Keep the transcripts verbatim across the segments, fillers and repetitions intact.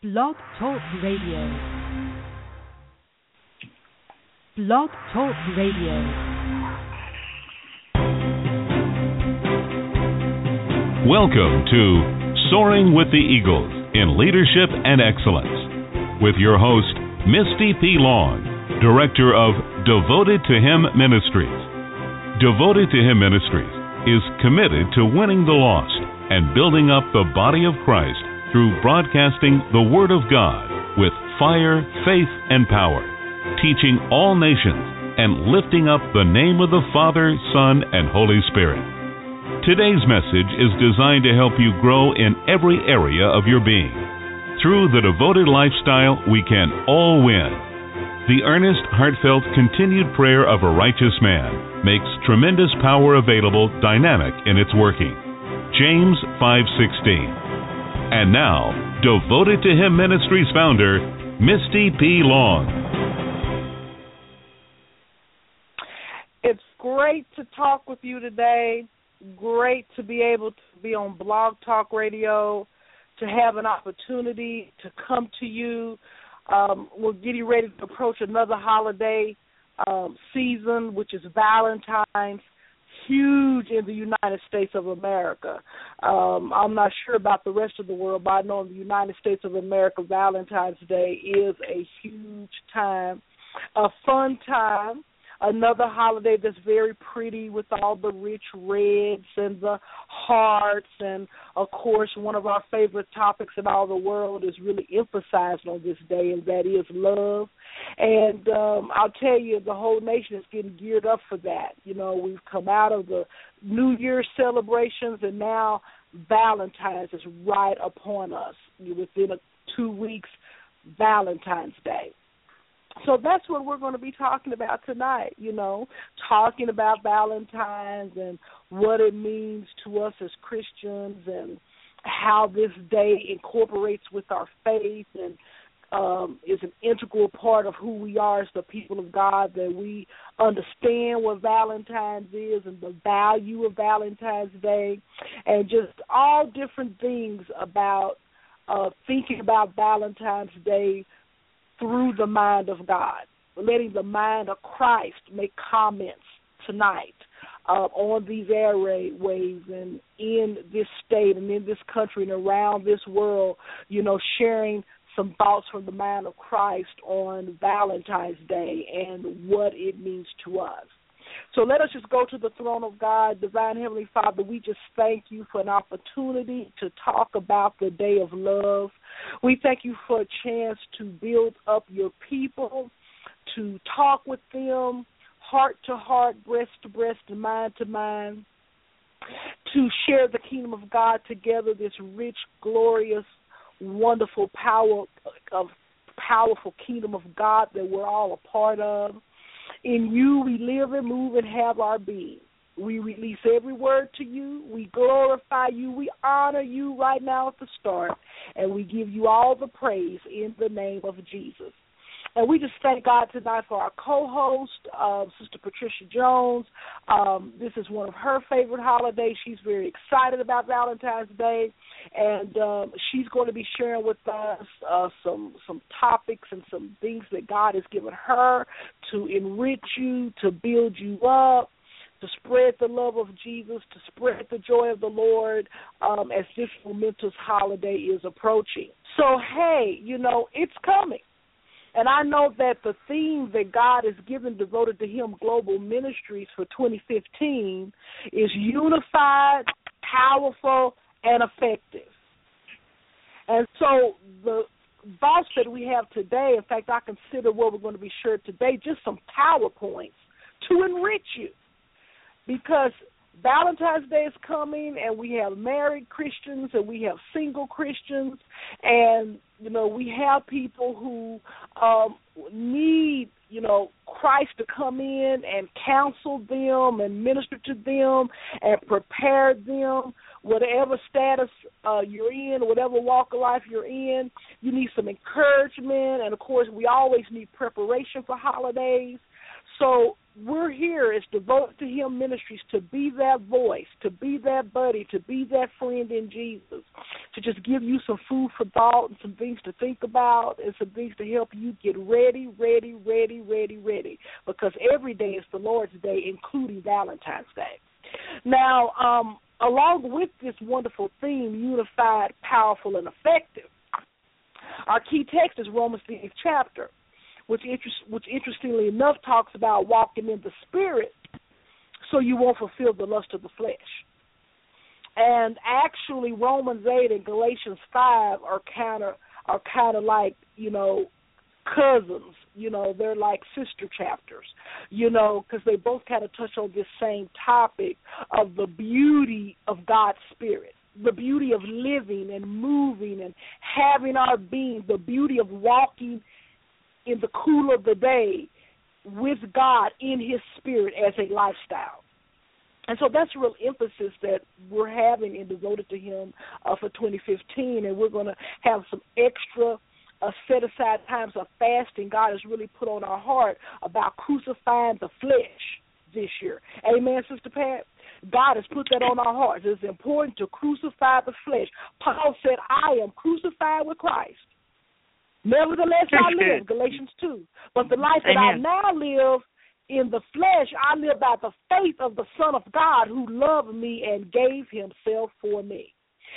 Blog Talk Radio. Blog Talk Radio. Welcome to Soaring with the Eagles in Leadership and Excellence with your host, Misty P. Long, Director of Devoted to Him Ministries. Devoted to Him Ministries is committed to winning the lost and building up the body of Christ through broadcasting the Word of God with fire, faith, and power, teaching all nations and lifting up the name of the Father, Son, and Holy Spirit. Today's message is designed to help you grow in every area of your being. Through the devoted lifestyle, we can all win. The earnest, heartfelt, continued prayer of a righteous man makes tremendous power available, dynamic in its working. James five sixteen. And now, Devoted to Him Ministries founder, Misty P. Long. It's great to talk with you today. Great to be able to be on Blog Talk Radio, to have an opportunity to come to you. Um, we're getting ready to approach another holiday um, season, which is Valentine's. Huge in the United States of America. Um, I'm not sure about the rest of the world, but I know in the United States of America, Valentine's Day is a huge time, a fun time. Another holiday that's very pretty with all the rich reds and the hearts. And, of course, one of our favorite topics in all the world is really emphasized on this day, and that is love. And um, I'll tell you, the whole nation is getting geared up for that. You know, we've come out of the New Year's celebrations, and now Valentine's is right upon us. Within a, two weeks, Valentine's Day. So that's what we're going to be talking about tonight, you know, talking about Valentine's and what it means to us as Christians and how this day incorporates with our faith and um, is an integral part of who we are as the people of God, that we understand what Valentine's is and the value of Valentine's Day, and just all different things about uh, thinking about Valentine's Day through the mind of God, letting the mind of Christ make comments tonight uh, on these airwaves and in this state and in this country and around this world, you know, sharing some thoughts from the mind of Christ on Valentine's Day and what it means to us. So let us just go to the throne of God. Divine Heavenly Father, we just thank you for an opportunity to talk about the day of love. We thank you for a chance to build up your people, to talk with them heart to heart, breast to breast, and mind to mind, to share the kingdom of God together, this rich, glorious, wonderful power of powerful kingdom of God that we're all a part of. In you we live and move and have our being. We release every word to you. We glorify you. We honor you right now at the start. And we give you all the praise in the name of Jesus. And we just thank God tonight for our co-host, uh, Sister Patricia Jones. Um, this is one of her favorite holidays. She's very excited about Valentine's Day. And um, she's going to be sharing with us uh, some some topics and some things that God has given her to enrich you, to build you up, to spread the love of Jesus, to spread the joy of the Lord um, as this momentous holiday is approaching. So, hey, you know, it's coming. And I know that the theme that God has given Devoted to Him Global Ministries for twenty fifteen is unified, powerful, and effective. And so the thoughts that we have today, in fact, I consider what we're going to be sharing today, just some PowerPoints to enrich you. Because Valentine's Day is coming, and we have married Christians and we have single Christians, and, you know, we have people who um, need, you know, Christ to come in and counsel them and minister to them and prepare them. Whatever status uh, you're in, whatever walk of life you're in, you need some encouragement, and, of course, we always need preparation for holidays. So we're here as Devoted to Him Ministries to be that voice, to be that buddy, to be that friend in Jesus, to just give you some food for thought and some things to think about and some things to help you get ready, ready, ready, ready, ready, because every day is the Lord's Day, including Valentine's Day. Now, um, along with this wonderful theme, unified, powerful, and effective, our key text is Romans the eighth chapter, which, interest, which interestingly enough talks about walking in the Spirit so you won't fulfill the lust of the flesh. And actually, Romans eight and Galatians five are kind of are kind of like, you know, cousins. You know, they're like sister chapters, you know, because they both kind of touch on this same topic of the beauty of God's Spirit, the beauty of living and moving and having our being, the beauty of walking in the cool of the day with God in His Spirit as a lifestyle. And so that's a real emphasis that we're having in Devoted to Him uh, for twenty fifteen, and we're going to have some extra uh, set-aside times of fasting God has really put on our heart about crucifying the flesh this year. Amen, Sister Pat? God has put that on our hearts. It's important to crucify the flesh. Paul said, I am crucified with Christ. Nevertheless, I live, Galatians two. But the life that Amen. I now live in the flesh, I live by the faith of the Son of God who loved me and gave Himself for me.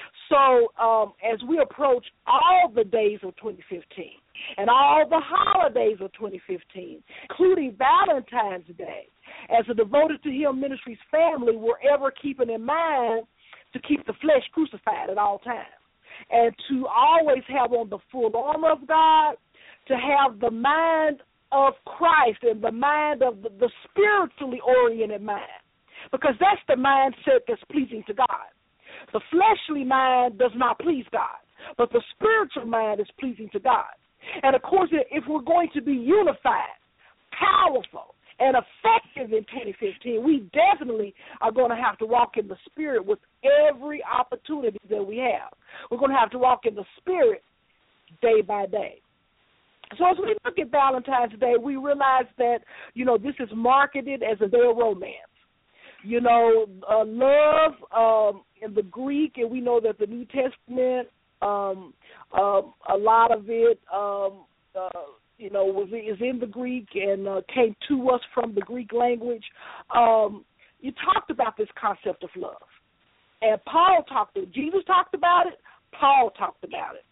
So um, as we approach all the days of twenty fifteen and all the holidays of twenty fifteen, including Valentine's Day, as a Devoted to Him Ministries family, we're ever keeping in mind to keep the flesh crucified at all times and to always have on the full armor of God, to have the mind of Christ and the mind of the, the spiritually oriented mind, because that's the mindset that's pleasing to God. The fleshly mind does not please God, but the spiritual mind is pleasing to God. And, of course, if we're going to be unified, powerful, and effective in twenty fifteen, we definitely are going to have to walk in the Spirit with every opportunity that we have. We're going to have to walk in the Spirit day by day. So as we look at Valentine's Day, we realize that, you know, this is marketed as a day of romance. You know, uh, love um, in the Greek, and we know that the New Testament, um, uh, a lot of it, um, uh, you know, was is in the Greek and uh, came to us from the Greek language. Um, you talked about this concept of love, and Paul talked to it. Jesus talked about it. Paul talked about it,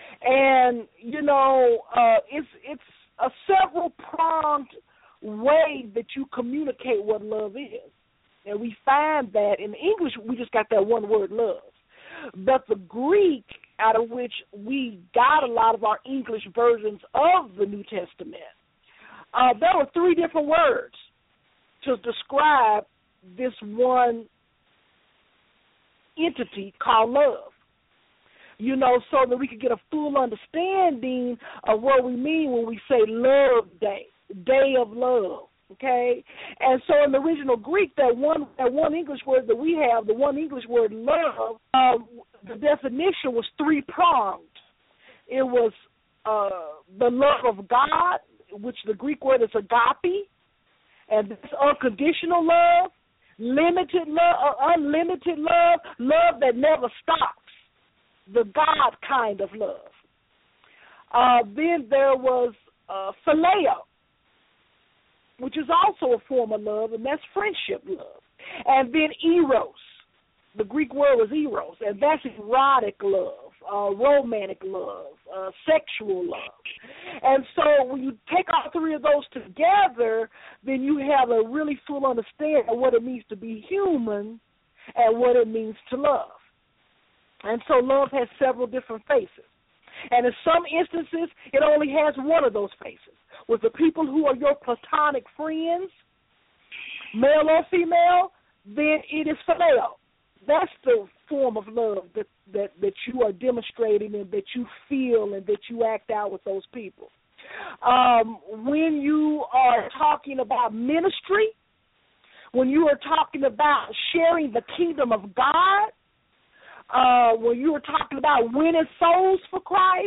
and you know, uh, it's it's a several pronged way that you communicate what love is. And we find that in English, we just got that one word, love. But the Greek, out of which we got a lot of our English versions of the New Testament, uh, there were three different words to describe this one entity called love. You know, so that we could get a full understanding of what we mean when we say love day, day of love. Okay, and so in the original Greek, that one that one English word that we have, the one English word love, uh, the definition was three pronged. It was uh, the love of God, which the Greek word is agape, and this unconditional love, limited love, uh, unlimited love, love that never stops, the God kind of love. Uh, then there was uh, phileo, which is also a form of love, and that's friendship love. And then eros, the Greek word was eros, and that's erotic love, uh, romantic love, uh, sexual love. And so when you take all three of those together, then you have a really full understanding of what it means to be human and what it means to love. And so love has several different faces. And in some instances, it only has one of those faces. With the people who are your platonic friends, male or female, then it is phileo. That's the form of love that, that, that you are demonstrating and that you feel and that you act out with those people. Um, when you are talking about ministry, when you are talking about sharing the kingdom of God, uh, when you are talking about winning souls for Christ,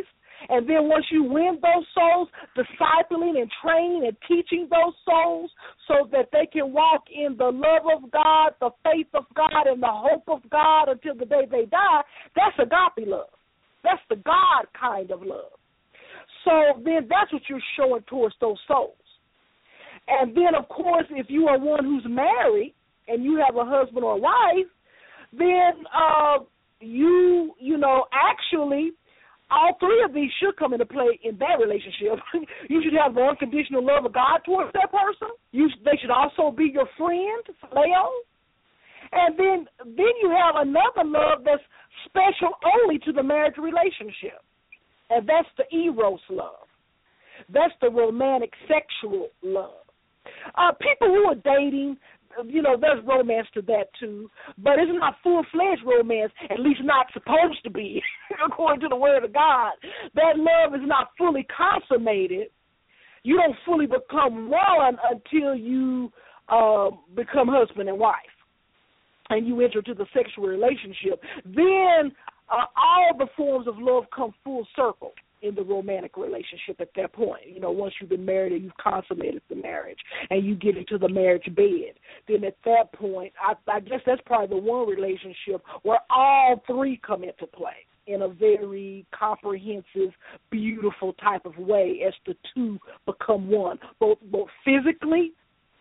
And then once you win those souls, discipling and training and teaching those souls so that they can walk in the love of God, the faith of God, and the hope of God until the day they die, that's agape love. That's the God kind of love. So then that's what you're showing towards those souls. And then, of course, if you are one who's married and you have a husband or a wife, then uh, you, you know, actually all three of these should come into play in that relationship. You should have the unconditional love of God towards that person. You, they should also be your friend, Leo. And then, then you have another love that's special only to the marriage relationship, and that's the eros love. That's the romantic sexual love. Uh, people who are dating, you know, there's romance to that too, but it's not full-fledged romance, at least not supposed to be, according to the Word of God. That love is not fully consummated. You don't fully become one until you uh, become husband and wife, and you enter into the sexual relationship. Then uh, all the forms of love come full circle in the romantic relationship at that point. You know, once you've been married and you've consummated the marriage and you get into the marriage bed, then at that point, I, I guess that's probably the one relationship where all three come into play in a very comprehensive, beautiful type of way as the two become one, both both physically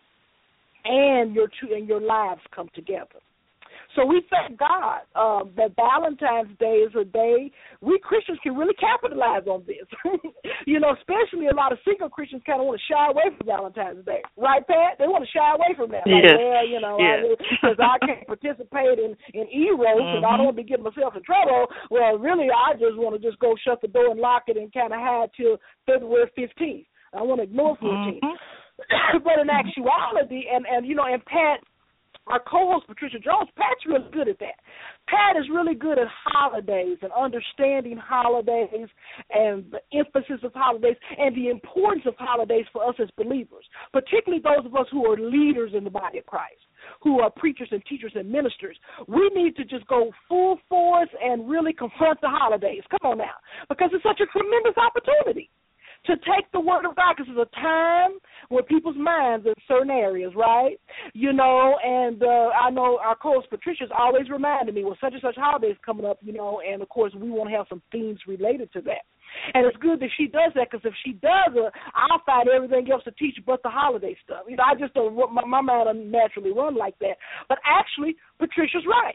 and your two and your lives come together. So we thank God um, that Valentine's Day is a day we Christians can really capitalize on this. You know, especially a lot of single Christians kind of want to shy away from Valentine's Day. Right, Pat? They want to shy away from that. Like, yes. well, you know, yes. because I, I can't participate in, in eros mm-hmm. and I don't want to be getting myself in trouble. Well, really, I just want to just go shut the door and lock it and kind of hide till February fifteenth. I want to ignore fourteenth. Mm-hmm. But in actuality, and, and, you know, and Pat, our co-host, Patricia Jones, Pat's really good at that. Pat is really good at holidays and understanding holidays and the emphasis of holidays and the importance of holidays for us as believers, particularly those of us who are leaders in the body of Christ, who are preachers and teachers and ministers. We need to just go full force and really confront the holidays. Come on now, because it's such a tremendous opportunity to take the word of God, because it's a time where people's minds in certain areas, right? You know, and uh, I know our co-host Patricia's always reminded me, well, such and such holidays coming up, you know, and, of course, we want to have some themes related to that. And it's good that she does that, because if she does it, I'll find everything else to teach but the holiday stuff. You know, I just don't, my, my mind doesn't naturally run like that. But actually, Patricia's right.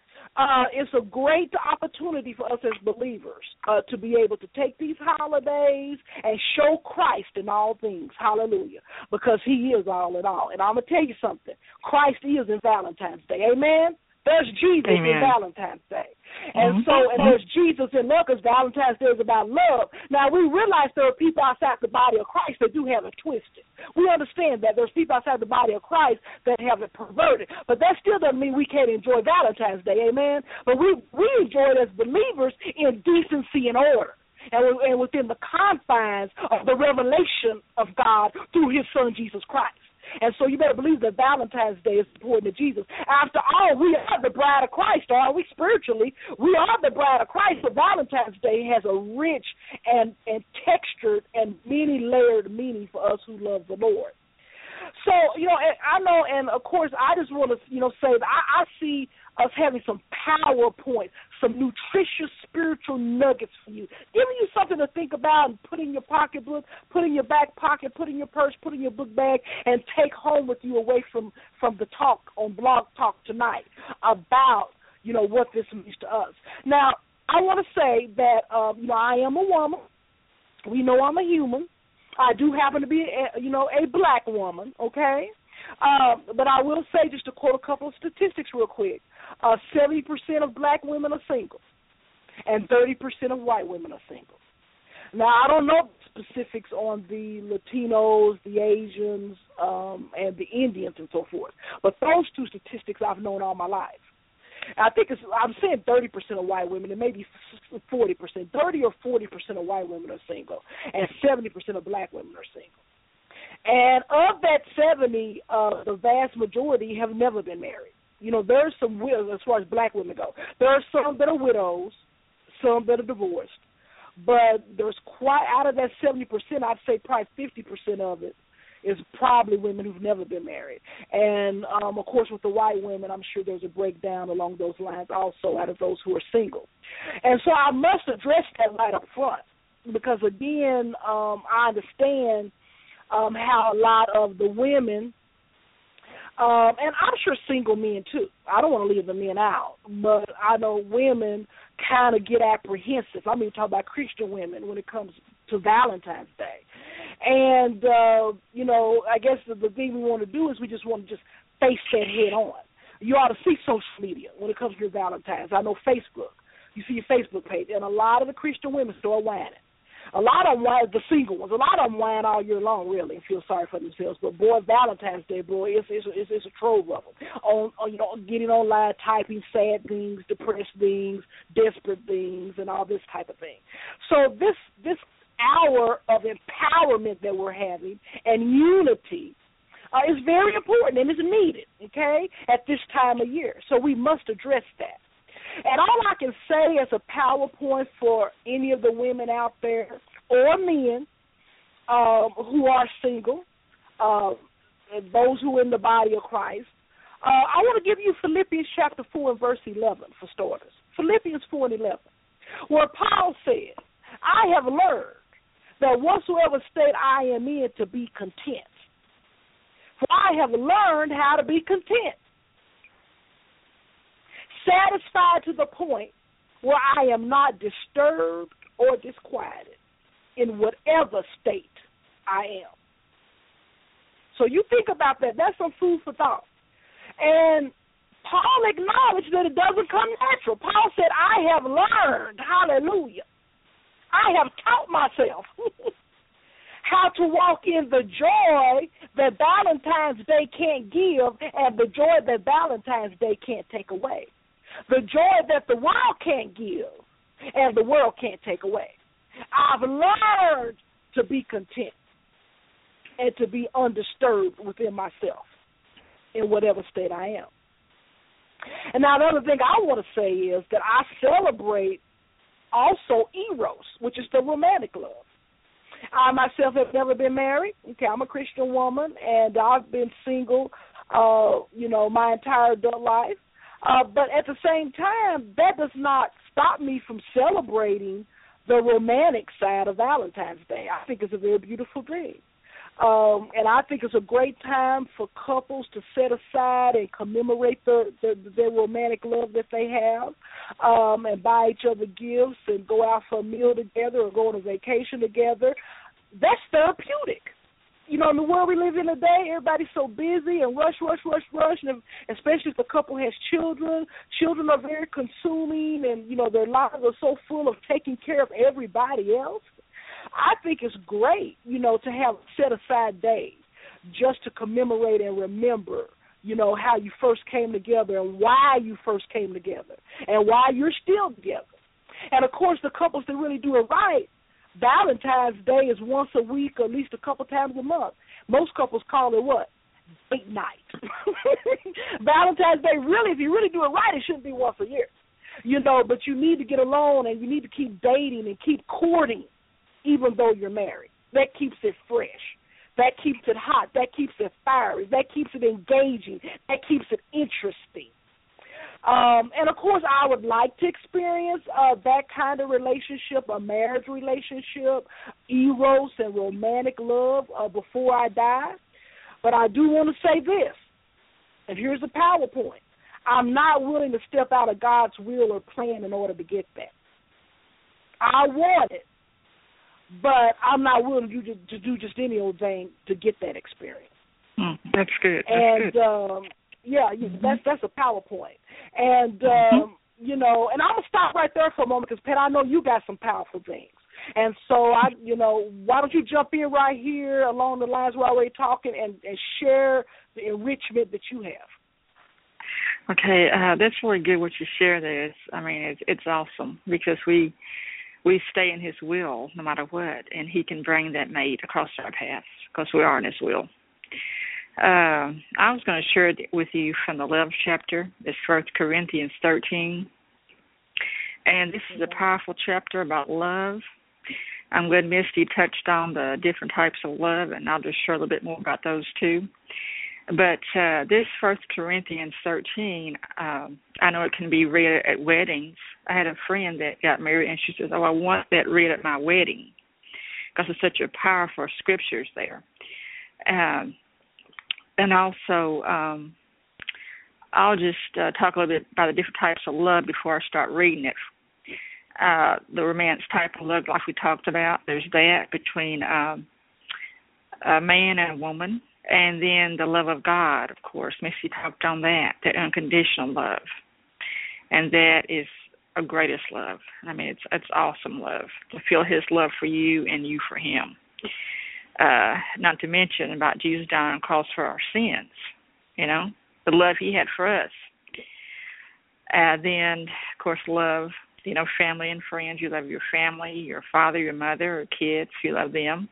Uh, it's a great opportunity for us as believers uh, to be able to take these holidays and show Christ in all things. Hallelujah. Because he is all in all. And I'm going to tell you something. Christ is in Valentine's Day. Amen? There's Jesus Amen. in Valentine's Day. And mm-hmm. so, and there's Jesus in love, because Valentine's Day is about love. Now, we realize there are people outside the body of Christ that do have it twisted. We understand that there's people outside the body of Christ that have it perverted. But that still doesn't mean we can't enjoy Valentine's Day, amen? But we, we enjoy it as believers in decency and order, and, and within the confines of the revelation of God through his son, Jesus Christ. And so you better believe that Valentine's Day is important to Jesus. After all, we are the bride of Christ, aren't we? Spiritually, we are the bride of Christ, but Valentine's Day has a rich and, and textured and many-layered meaning for us who love the Lord. So, you know, I know, and, of course, I just want to, you know, say that I, I see us having some PowerPoint, some nutritious spiritual nuggets for you, giving you something to think about and put in your pocketbook, put in your back pocket, put in your purse, put in your book bag, and take home with you away from, from the talk on Blog Talk tonight about, you know, what this means to us. Now, I want to say that, um, you know, I am a woman. We know I'm a human. I do happen to be, a, you know, a black woman, okay? Uh, but I will say, just to quote a couple of statistics real quick, uh, seventy percent of black women are single, and thirty percent of white women are single. Now, I don't know specifics on the Latinos, the Asians, um, and the Indians and so forth, but those two statistics I've known all my life. I think it's, I'm saying thirty percent of white women and maybe forty percent, thirty or forty percent of white women are single, and seventy percent of black women are single. And of that seventy, uh, the vast majority have never been married. You know, there's some widows as far as black women go. There are some that are widows, some that are divorced. but there's quite, out of that seventy percent, I'd say probably fifty percent of it is probably women who've never been married. And, um, of course, with the white women, I'm sure there's a breakdown along those lines also out of those who are single. And so I must address that right up front because, again, um, I understand um, how a lot of the women, um, and I'm sure single men too, I don't want to leave the men out, but I know women kind of get apprehensive. I mean, talk about Christian women when it comes to Valentine's Day. And, uh, you know, I guess the, the thing we want to do is we just want to just face that head on. You ought to see social media when it comes to your Valentine's. I know Facebook. You see your Facebook page, and a lot of the Christian women start whining. A lot of them whine, the single ones, a lot of them whine all year long, really, and feel sorry for themselves. But, boy, Valentine's Day, boy, it's, it's, it's, it's a trove of them. On, on, you know, getting online, typing sad things, depressed things, desperate things, and all this type of thing. So this this hour of empowerment that we're having and unity uh, is very important and is needed, okay, at this time of year. So we must address that. And all I can say as a PowerPoint for any of the women out there or men um, who are single, uh, and those who are in the body of Christ, uh, I want to give you Philippians chapter four and verse eleven for starters. Philippians four and eleven, where Paul said, I have learned that whatsoever state I am in to be content. For I have learned how to be content. Satisfied to the point where I am not disturbed or disquieted in whatever state I am. So you think about that. That's some food for thought. And Paul acknowledged that it doesn't come natural. Paul said, I have learned, hallelujah, I have taught myself how to walk in the joy that Valentine's Day can't give and the joy that Valentine's Day can't take away. The joy that the world can't give and the world can't take away. I've learned to be content and to be undisturbed within myself in whatever state I am. And now the other thing I want to say is that I celebrate also eros, which is the romantic love. I myself have never been married. Okay, I'm a Christian woman, and I've been single, uh, you know, my entire adult life. Uh, but at the same time, that does not stop me from celebrating the romantic side of Valentine's Day. I think it's a very beautiful thing. Um, and I think it's a great time for couples to set aside and commemorate their, their, their romantic love that they have, um, and buy each other gifts and go out for a meal together or go on a vacation together. That's therapeutic. You know, in the world we live in today, everybody's so busy and rush, rush, rush, rush, and especially if the couple has children. Children are very consuming, and, you know, their lives are so full of taking care of everybody else. I think it's great, you know, to have set-aside days just to commemorate and remember, you know, how you first came together and why you first came together and why you're still together. And, of course, the couples that really do it right, Valentine's Day is once a week or at least a couple times a month. Most couples call it what? Date night. Valentine's Day, really, if you really do it right, it shouldn't be once a year. You know, but you need to get along and you need to keep dating and keep courting even though you're married. That keeps it fresh. That keeps it hot. That keeps it fiery. That keeps it engaging. That keeps it interesting. Um, and, of course, I would like to experience uh, that kind of relationship, a marriage relationship, eros and romantic love uh, before I die. But I do want to say this, and here's the PowerPoint. I'm not willing to step out of God's will or plan in order to get that. I want it, but I'm not willing to do, to do just any old thing to get that experience. Mm, that's good. That's and, good. Um, yeah, mm-hmm. that's that's a PowerPoint. And, um, mm-hmm. you know, and I'm going to stop right there for a moment because, Pat, I know you got some powerful things. And so, I, you know, why don't you jump in right here along the lines we're already talking and, and share the enrichment that you have. Okay, uh, that's really good what you share there. It's, I mean, it's, it's awesome because we we stay in his will no matter what, and he can bring that mate across our paths because we are in his will. Uh, I was going to share it with you from the eleventh chapter. It's First Corinthians thirteen. And this is a powerful chapter about love. I'm glad Misty touched on the different types of love, and I'll just share a little bit more about those too. But uh, this First Corinthians thirteen, um, I know it can be read at weddings. I had a friend that got married, and she says, oh, I want that read at my wedding because it's such a powerful scriptures there. Um, and also, um, I'll just uh, talk a little bit about the different types of love before I start reading it. Uh, the romance type of love, like we talked about, there's that between um, a man and a woman. And then the love of God, of course. Missy talked on that, the unconditional love. And that is a greatest love. I mean, it's it's awesome love, to feel his love for you and you for him. Uh, not to mention about Jesus dying on the cross for our sins, you know, the love he had for us. Uh, then, of course, love, you know, family and friends. You love your family, your father, your mother, or kids. You love them.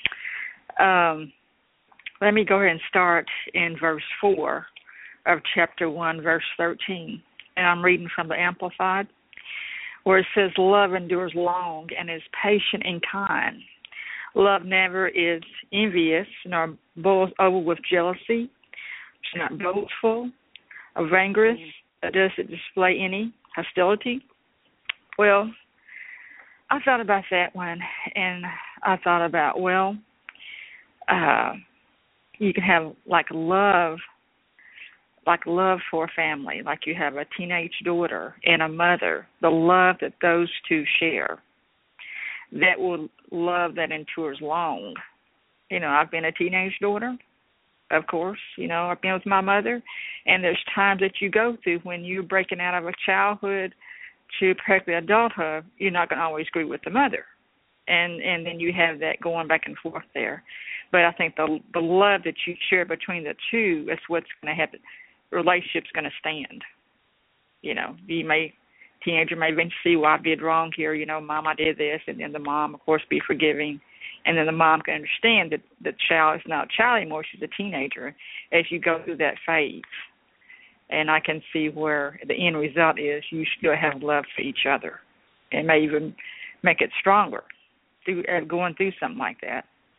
Um Let me go ahead and start in verse four of chapter one, verse thirteen. And I'm reading from the Amplified, where it says, love endures long and is patient and kind. Love never is envious, nor boils over with jealousy. It's not boastful or vangrous, or does it display any hostility. Well, I thought about that one, and I thought about, well, uh, you can have like love, like love for a family, like you have a teenage daughter and a mother, the love that those two share. That will love that endures long. You know, I've been a teenage daughter, of course. You know, I've been with my mother, and there's times that you go through when you're breaking out of a childhood to practically adulthood, you're not going to always agree with the mother. And and then you have that going back and forth there. But I think the the love that you share between the two is what's going to have the relationship's going to stand. You know, you may, teenager may eventually see, well, I did wrong here. You know, Mom, I did this. And then the mom, of course, be forgiving. And then the mom can understand that the child is not a child anymore. She's a teenager as you go through that phase. And I can see where the end result is you still have love for each other. It may even make it stronger through uh, going through something like that.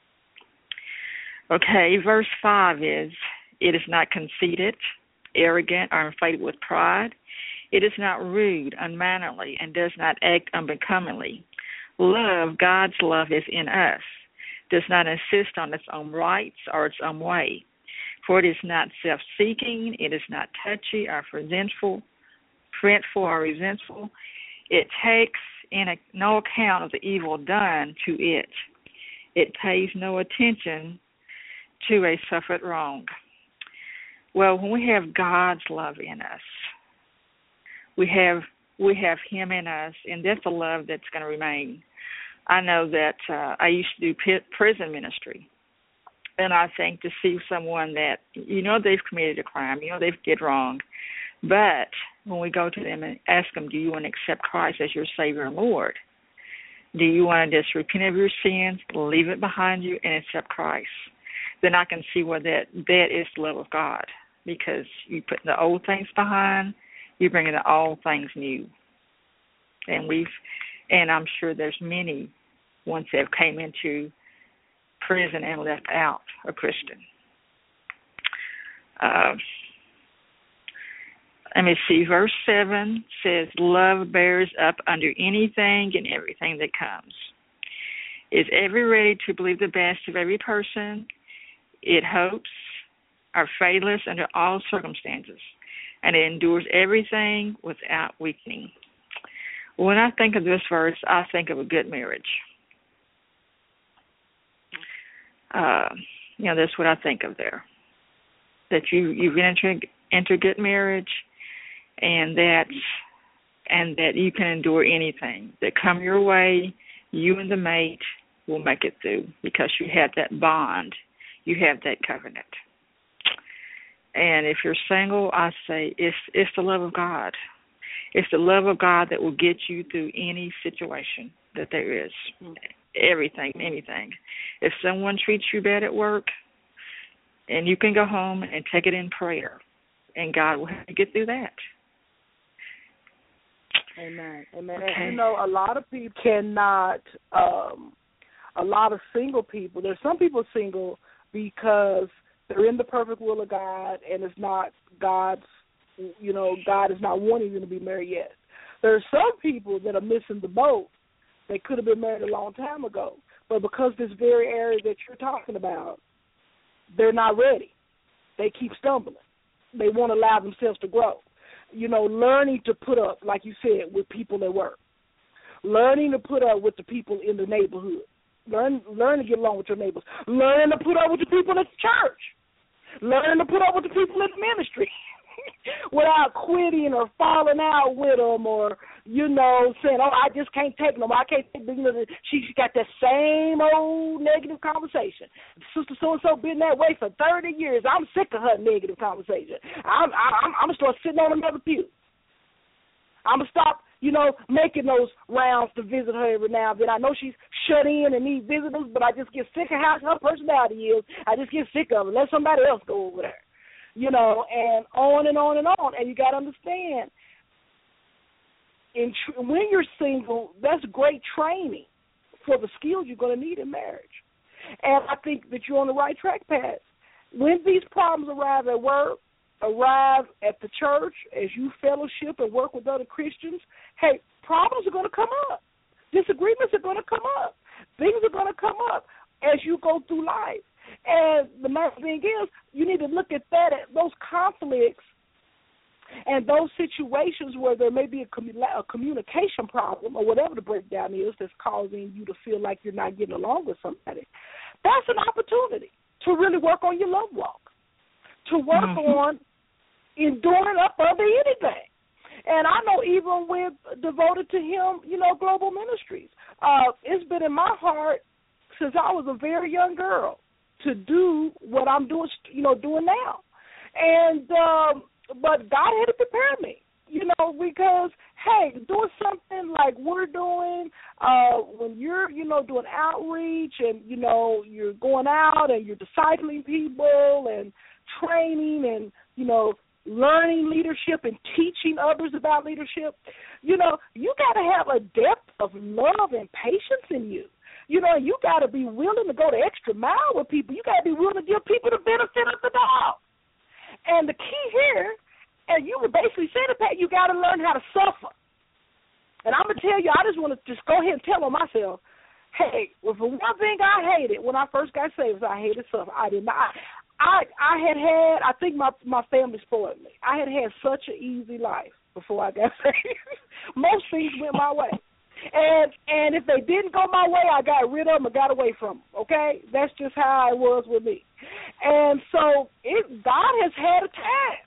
Okay, verse five is, it is not conceited, arrogant, or inflated with pride. It is not rude, unmannerly, and does not act unbecomingly. Love, God's love, is in us, does not insist on its own rights or its own way. For it is not self-seeking, it is not touchy or resentful, fretful or resentful. It takes in a, no account of the evil done to it. It pays no attention to a suffered wrong. Well, when we have God's love in us, we have we have Him in us, and that's a love that's going to remain. I know that uh, I used to do pit, prison ministry, and I think to see someone that, you know, they've committed a crime, you know, they've did wrong, but when we go to them and ask them, do you want to accept Christ as your Savior and Lord? Do you want to just repent of your sins, leave it behind you, and accept Christ? Then I can see where that, that is the love of God, because you put the old things behind, you bring in all things new. And we've, and I'm sure there's many ones that have came into prison and left out a Christian. Uh, let me see, verse seven says, love bears up under anything and everything that comes. Is ever ready to believe the best of every person. It hopes, are faithless under all circumstances, and it endures everything without weakening. When I think of this verse, I think of a good marriage. Uh, you know, that's what I think of there. That you you've entered into good marriage, and that and that you can endure anything that come your way. You and the mate will make it through because you have that bond. You have that covenant. And if you're single, I say it's it's the love of God. It's the love of God that will get you through any situation that there is. Everything, anything. If someone treats you bad at work, and you can go home and take it in prayer, and God will help you get through that. Amen. Amen. Okay. And you know, a lot of people cannot. Um, a lot of single people. There's some people single because they're in the perfect will of God, and it's not God's. You know, God is not wanting them to be married yet. There are some people that are missing the boat. They could have been married a long time ago, but because this very area that you're talking about, they're not ready. They keep stumbling. They won't allow themselves to grow. You know, learning to put up, like you said, with people at work. Learning to put up with the people in the neighborhood. Learn, learn to get along with your neighbors. Learn to put up with the people at the church. Learn to put up with the people in the ministry without quitting or falling out with them or, you know, saying, oh, I just can't take no more. I can't take you know, she, she got that same old negative conversation. Sister so-and-so been that way for thirty years. I'm sick of her negative conversation. I'm, I'm, I'm going to start sitting on another pew. I'm going to stop, you know, making those rounds to visit her every now and then. I know she's shut in and needs visitors, but I just get sick of how her personality is. I just get sick of it. Let somebody else go over there. You know, and on and on and on. And you got to understand, in tr- when you're single, that's great training for the skills you're going to need in marriage. And I think that you're on the right track, Pat. When these problems arrive at work, arrive at the church, as you fellowship and work with other Christians, hey, problems are going to come up. Disagreements are going to come up. Things are going to come up as you go through life. And the main thing is, you need to look at that, at those conflicts and those situations where there may be a, commu- a communication problem or whatever the breakdown is that's causing you to feel like you're not getting along with somebody. That's an opportunity to really work on your love walk, to work mm-hmm. on enduring up under anything. And I know even with Devoted to Him, you know, Global Ministries, uh, it's been in my heart since I was a very young girl to do what I'm doing, you know, doing now. And, um, but God had to prepare me, you know, because, hey, doing something like we're doing, uh, when you're, you know, doing outreach and, you know, you're going out and you're discipling people and training and, you know, learning leadership and teaching others about leadership, you know, you got to have a depth of love and patience in you. You know, you got to be willing to go the extra mile with people. You got to be willing to give people the benefit of the doubt. And the key here, and you were basically saying it, Pat, you got to learn how to suffer. And I'm going to tell you, I just want to just go ahead and tell on myself, hey, well, for one thing I hated when I first got saved, I hated suffering. I did not. I I had had, I think my, my family spoiled me. I had had such an easy life before I got saved. Most things went my way. And and if they didn't go my way, I got rid of them or got away from them, okay? That's just how it was with me. And so it, God has had a time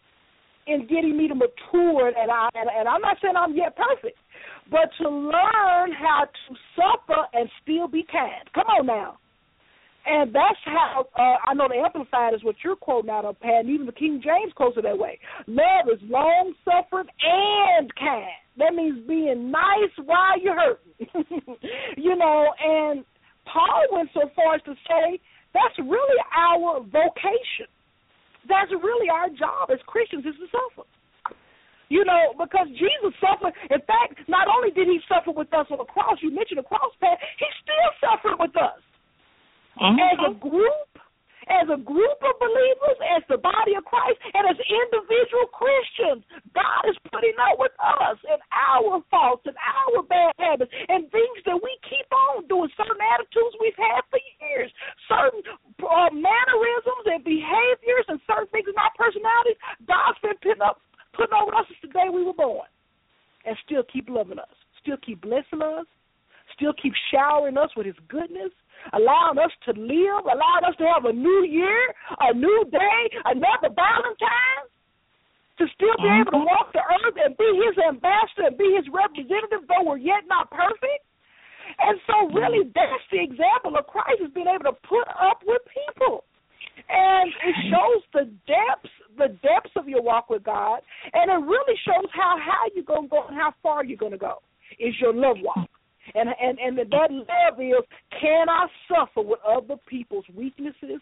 in getting me to mature, and, I, and, and I'm not saying I'm yet perfect, but to learn how to suffer and still be kind. Come on now. And that's how, uh, I know the Amplified is what you're quoting out of, Pat, and even the King James quotes it that way. Love is long-suffering and kind. That means being nice while you're hurting. You know, and Paul went so far as to say that's really our vocation. That's really our job as Christians is to suffer. You know, because Jesus suffered. In fact, not only did he suffer with us on the cross, you mentioned the cross, Pat, he still suffered with us. Mm-hmm. As a group, as a group of believers, as the body of Christ, and as individual Christians, God is putting up with us and our faults and our bad habits and things that we keep on doing, certain attitudes we've had for years, certain uh, mannerisms and behaviors and certain things in our personalities. God's been putting up, putting up with us since the day we were born, and still keep loving us, still keep blessing us, still keep showering us with his goodness, allowing us to live, allowing us to have a new year, a new day, another Valentine's, to still be able to walk the earth and be his ambassador and be his representative, though we're yet not perfect. And so really that's the example of Christ, is being able to put up with people. And it shows the depths, the depths of your walk with God, and it really shows how high you're going to go and how far you're going to go, is your love walk. And, and and that love is, can I suffer with other people's weaknesses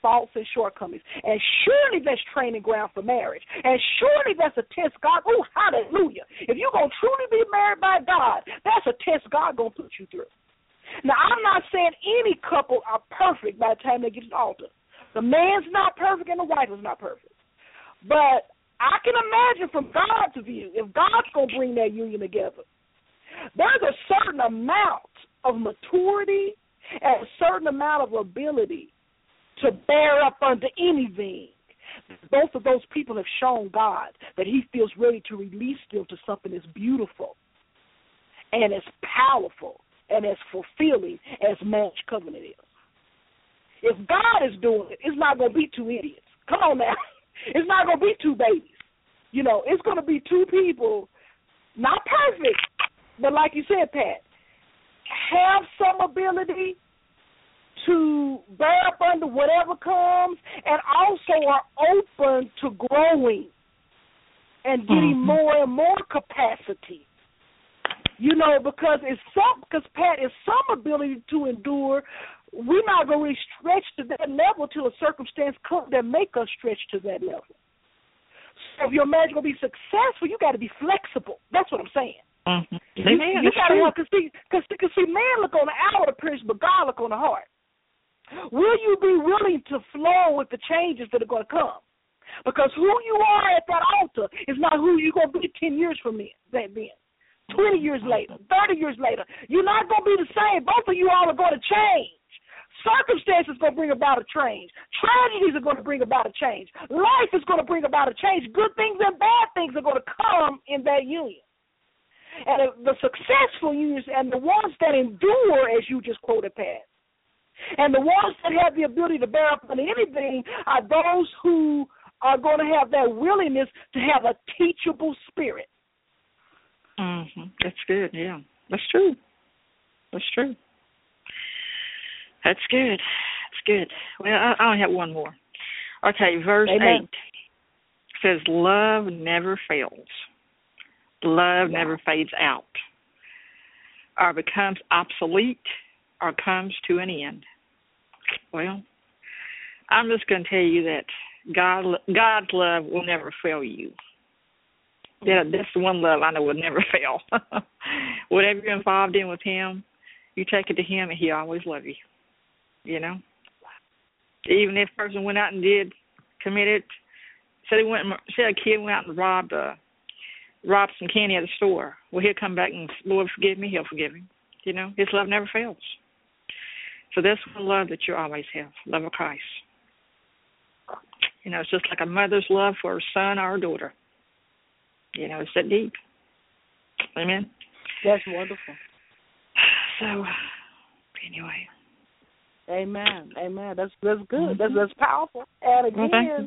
faults and shortcomings. And surely that's training ground for marriage. And surely that's a test God. Oh, hallelujah. If you're going to truly be married by God, that's a test God going to put you through. Now, I'm not saying any couple are perfect by the time they get to the altar. The man's not perfect and the wife is not perfect. But I can imagine from God's view, if God's going to bring that union together, there's a certain amount of maturity and a certain amount of ability to bear up under anything. Both of those people have shown God that he feels ready to release them to something as beautiful and as powerful and as fulfilling as marriage covenant is. If God is doing it, it's not going to be two idiots. Come on now. It's not going to be two babies. You know, it's going to be two people, not perfect, but like you said, Pat, have some ability to bear up under whatever comes and also are open to growing and getting mm-hmm. more and more capacity. You know, because it's some, because Pat, it's some ability to endure. We're not going to really stretch to that level till a circumstance comes that make us stretch to that level. So if your marriage going to be successful, you got to be flexible. That's what I'm saying. Mm-hmm. You, you got to have, because see, cause, cause see, man look on the outward appearance, but God look on the heart. Will you be willing to flow with the changes that are going to come? Because who you are at that altar is not who you're going to be ten years from then, twenty years later, thirty years later. You're not going to be the same. Both of you all are going to change. Circumstances are going to bring about a change. Tragedies are going to bring about a change. Life is going to bring about a change. Good things and bad things are going to come in that union. And the successful unions and the ones that endure, as you just quoted, Pat, and the ones that have the ability to bear up on anything are those who are going to have that willingness to have a teachable spirit. Mm-hmm. That's good, yeah. That's true. That's true. That's good. That's good. Well, I, I only have one more. Okay, verse Amen. eight says, love never fails. Love yeah. never fades out or becomes obsolete or comes to an end. Well, I'm just going to tell you that God, God's love will never fail you. Yeah, that's the one love I know will never fail. Whatever you're involved in with him, you take it to him and he'll always love you. You know? Even if a person went out and did, committed, said he went, said a kid went out and robbed, uh, robbed some candy at the store. Well, he'll come back and, Lord, forgive me, he'll forgive him. You know? His love never fails. So that's one love that you always have, love of Christ. You know, it's just like a mother's love for her son or her daughter. You know, it's that deep. Amen? That's wonderful. So, anyway. Amen. Amen. That's that's good. Mm-hmm. That's that's powerful. And again,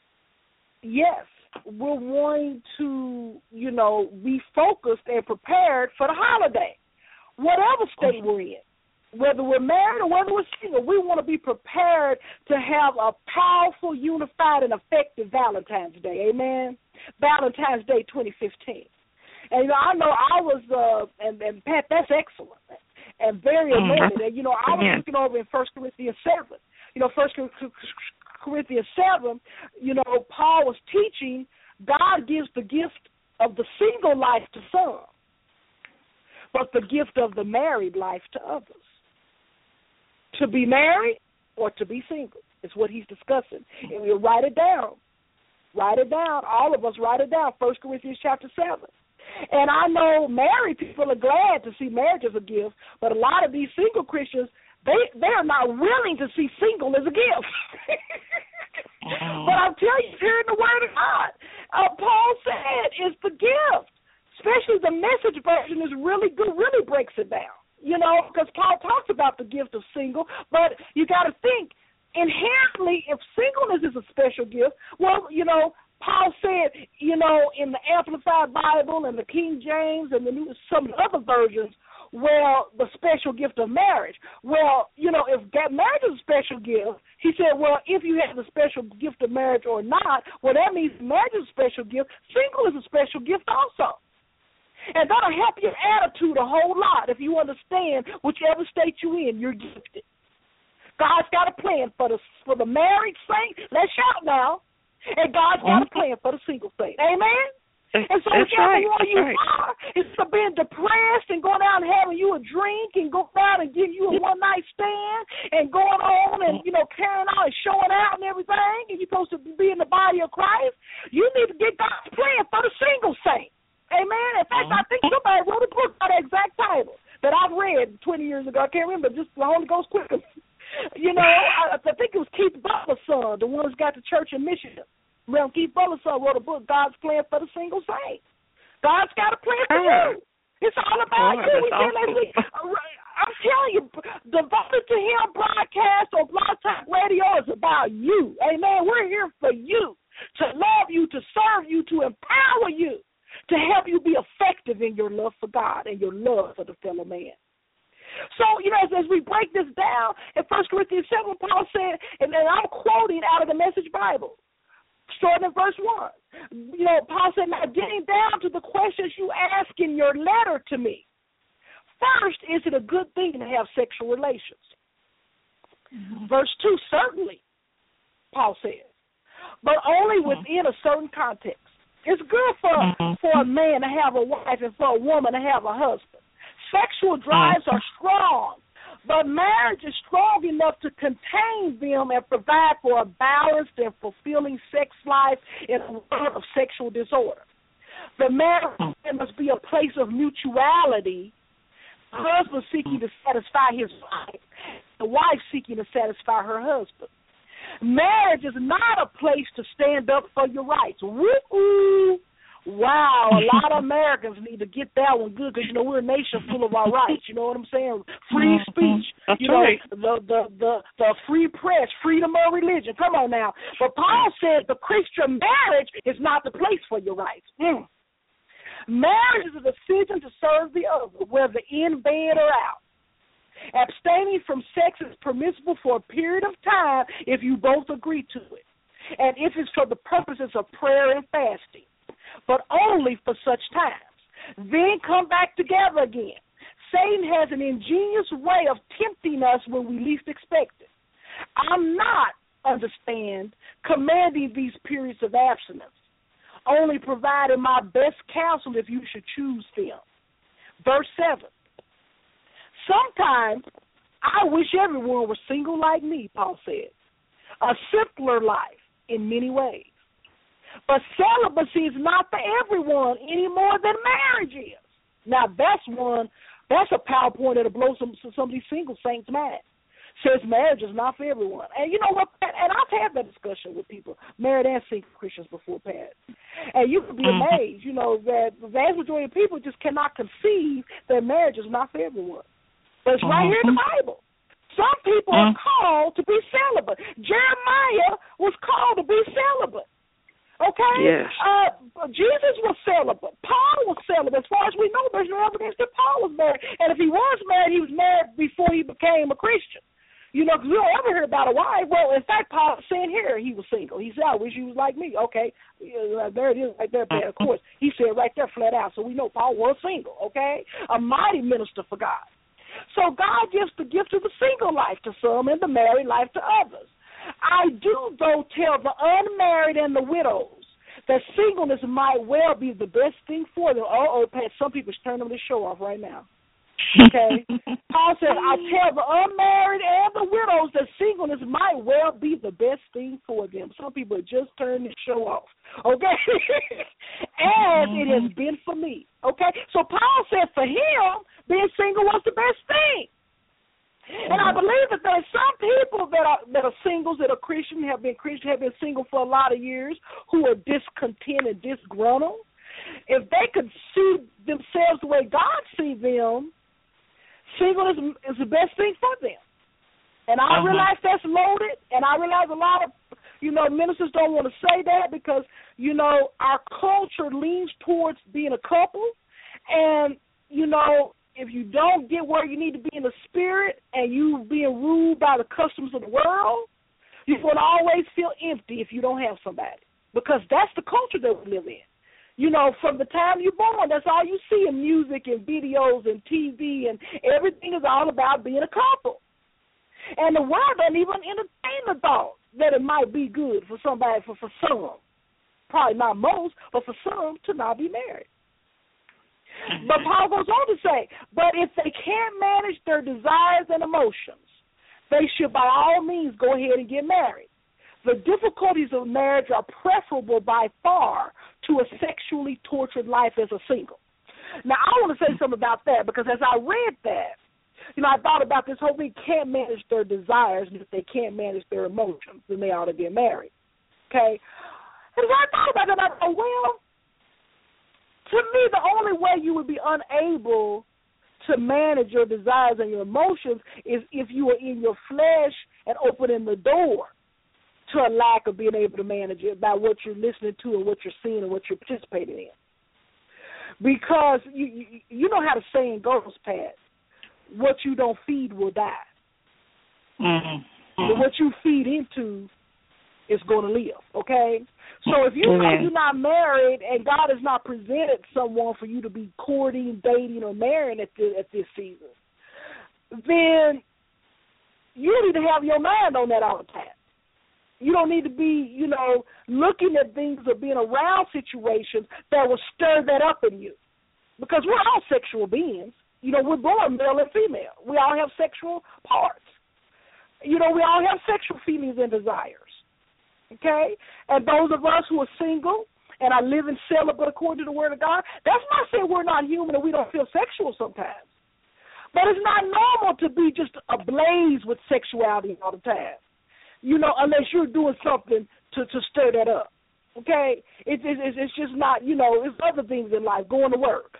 yes, we're wanting to, you know, be focused and prepared for the holiday, whatever state we're in. Whether we're married or whether we're single, we want to be prepared to have a powerful, unified, and effective Valentine's Day. Amen? Valentine's Day twenty fifteen. And, you know, I know I was, uh, and, and Pat, that's excellent and very anointed. And, you know, I was yeah. looking over in First Corinthians seven. You know, First Corinthians seven, you know, Paul was teaching God gives the gift of the single life to some, but the gift of the married life to others. To be married or to be single is what he's discussing. And we'll write it down. Write it down. All of us write it down, First Corinthians chapter seven. And I know married people are glad to see marriage as a gift, but a lot of these single Christians, they, they are not willing to see single as a gift. But I'll tell you, here in the Word of God, uh, Paul said it's the gift. Especially the Message version is really good, really breaks it down. You know, because Paul talks about the gift of single, but you got to think, inherently, if singleness is a special gift, well, you know, Paul said, you know, in the Amplified Bible and the King James and the New, some other versions, well, the special gift of marriage. Well, you know, if that marriage is a special gift, he said, well, if you have the special gift of marriage or not, well, that means marriage is a special gift. Single is a special gift also. And that'll help your attitude a whole lot if you understand whichever state you're in, you're gifted. God's got a plan for the for the married saint. Let's shout now. And God's got mm-hmm. a plan for the single saint. Amen? And so That's whichever right. one That's you right. are, instead of being depressed and going out and having you a drink and going out and giving you a one night stand and going on and, you know, carrying on and showing out and everything, and you're supposed to be in the body of Christ, you need to get God's plan for the single saint. Amen. In fact, I think somebody wrote a book by the exact title that I've read twenty years ago. I can't remember, just the Holy Ghost quicker. You know, I, I think it was Keith Butler's son, the one who's got the church in Michigan. Well, Keith Butler's son wrote a book, God's Plan for the Single Saint. God's got a plan for you. It's all about oh, you. We awesome. last week. I'm telling you, Devoted to Him broadcast on Blog Talk Radio is about you. Amen. We're here for you, to love you, to serve you, to empower you, to help you be effective in your love for God and your love for the fellow man. So, you know, as, as we break this down, in First Corinthians seven, Paul said, and, and I'm quoting out of the Message Bible, starting in verse one. You know, Paul said, now getting down to the questions you ask in your letter to me. First, is it a good thing to have sexual relations? Mm-hmm. Verse two, certainly, Paul says, but only within a certain context. It's good for, mm-hmm. for a man to have a wife and for a woman to have a husband. Sexual drives mm-hmm. are strong, but marriage is strong enough to contain them and provide for a balanced and fulfilling sex life in a world of sexual disorder. The marriage must be a place of mutuality, the husband seeking to satisfy his wife, the wife seeking to satisfy her husband. Marriage is not a place to stand up for your rights. Woo-hoo! Wow, a lot of Americans need to get that one good because, you know, we're a nation full of our rights. You know what I'm saying? Free speech, That's you know, right. the, the, the, the free press, freedom of religion. Come on now. But Paul said the Christian marriage is not the place for your rights. Mm. Marriage is a decision to serve the other, whether in bed or out. Abstaining from sex is permissible for a period of time if you both agree to it, and if it's for the purposes of prayer and fasting, but only for such times. Then come back together again. Satan has an ingenious way of tempting us when we least expect it. I'm not, understand, commanding these periods of abstinence, only providing my best counsel if you should choose them. Verse seven. Sometimes I wish everyone were single like me, Paul said. A simpler life in many ways. But celibacy is not for everyone any more than marriage is. Now, that's one, that's a PowerPoint that'll blow some, some of these single saints' mind. Says marriage is not for everyone. And you know what? And I've had that discussion with people, married and single Christians before, Pat. And you can be amazed, you know, that the vast majority of people just cannot conceive that marriage is not for everyone. But it's right here in the Bible. Some people are called to be celibate. Jeremiah was called to be celibate. Okay? Yes. Uh, Jesus was celibate. Paul was celibate. As far as we know, there's no evidence that Paul was married. And if he was married, he was married before he became a Christian. You know, because we don't ever hear about a wife. Well, in fact, Paul is saying here he was single. He said, I wish he was like me. Okay, yeah, there it is right there. Of course, he said right there flat out. So we know Paul was single, okay? A mighty minister for God. So God gives the gift of the single life to some and the married life to others. I do, though, tell the unmarried and the widows that singleness might well be the best thing for them. Uh-oh, Pat, some people's turning the show off right now. Okay? Paul said, I tell the unmarried and the widows that singleness might well be the best thing for them. Some people just turn the show off. Okay? As it has been for me. Okay? So Paul said for him, being single was the best thing. And I believe that there are some people that are that are singles, that are Christian, have been Christian, have been single for a lot of years, who are discontent and disgruntled. If they could see themselves the way God sees them, singleness is the best thing for them. And I uh-huh. realize that's loaded, and I realize a lot of, you know, ministers don't want to say that because, you know, our culture leans towards being a couple, and, you know, if you don't get where you need to be in the spirit and you being ruled by the customs of the world, you're going to always feel empty if you don't have somebody, because that's the culture that we live in. You know, from the time you're born, that's all you see in music and videos and T V, and everything is all about being a couple. And the world doesn't even entertain the thought that it might be good for somebody, for, for some, probably not most, but for some to not be married. But Paul goes on to say, but if they can't manage their desires and emotions, they should by all means go ahead and get married. The difficulties of marriage are preferable by far to a sexually tortured life as a single. Now, I want to say something about that, because as I read that, you know, I thought about this whole thing, can't manage their desires, and if they can't manage their emotions, then they ought to get married. Okay? And when I thought about that, I thought, well, to me, the only way you would be unable to manage your desires and your emotions is if you are in your flesh and opening the door to a lack of being able to manage it by what you're listening to and what you're seeing and what you're participating in. Because you you, you know how the saying goes, Pat, what you don't feed will die. Mm-hmm. But what you feed into is going to live, okay? So if you know mm-hmm. you're not married and God has not presented someone for you to be courting, dating, or marrying at this, at this season, then you need to have your mind on that all the time. You don't need to be, you know, looking at things or being around situations that will stir that up in you. Because we're all sexual beings. You know, we're born male and female. We all have sexual parts. You know, we all have sexual feelings and desires. Okay? And those of us who are single and are living celibate according to the Word of God, that's not saying we're not human and we don't feel sexual sometimes. But it's not normal to be just ablaze with sexuality all the time. You know, unless you're doing something to, to stir that up, okay? It, it, it's it's just not, you know, it's other things in life, going to work,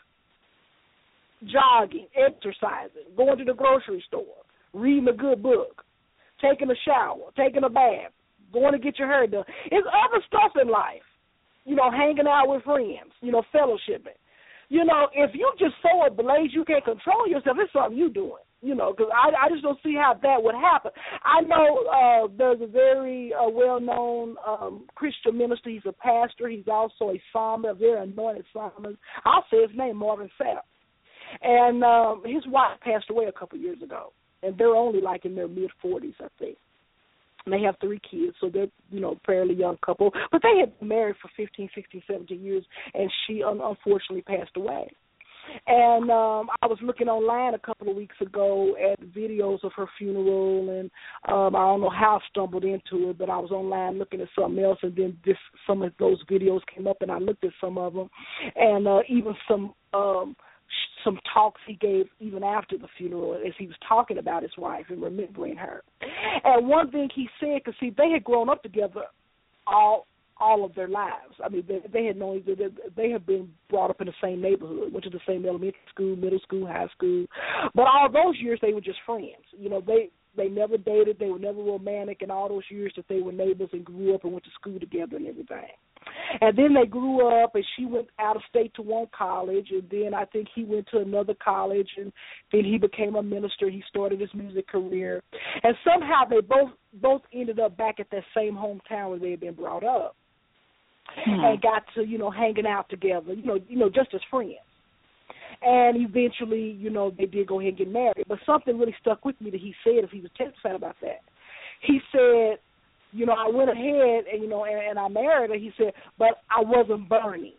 jogging, exercising, going to the grocery store, reading a good book, taking a shower, taking a bath, going to get your hair done. It's other stuff in life, you know, hanging out with friends, you know, fellowshipping. You know, if you just so ablaze you can't control yourself, it's something you're doing. You know, because I, I just don't see how that would happen. I know uh, there's a very uh, well-known um, Christian minister. He's a pastor. He's also a psalmist, a very anointed psalmist. I'll say his name, Marvin Sapp. And um, his wife passed away a couple years ago, and they're only like in their mid-forties, I think. And they have three kids, so they're, you know, fairly young couple. But they had been married for fifteen, sixteen, seventeen years, and she un- unfortunately passed away. And um, I was looking online a couple of weeks ago at videos of her funeral, and um, I don't know how I stumbled into it, but I was online looking at something else, and then this some of those videos came up, and I looked at some of them, and uh, even some um, some talks he gave even after the funeral as he was talking about his wife and remembering her. And one thing he said, because, see, they had grown up together all all of their lives. I mean, they, they had known, they, they had been brought up in the same neighborhood, went to the same elementary school, middle school, high school. But all those years, they were just friends. You know, they, they never dated. They were never romantic in all those years that they were neighbors and grew up and went to school together and everything. And then they grew up, and she went out of state to one college, and then I think he went to another college, and then he became a minister. He started his music career. And somehow they both both ended up back at that same hometown where they had been brought up. Hmm. And got to, you know, hanging out together, you know, you know, just as friends. And eventually, you know, they did go ahead and get married. But something really stuck with me that he said, if he was testifying about that. He said, you know, I went ahead and, you know, and, and I married her. He said, but I wasn't burning.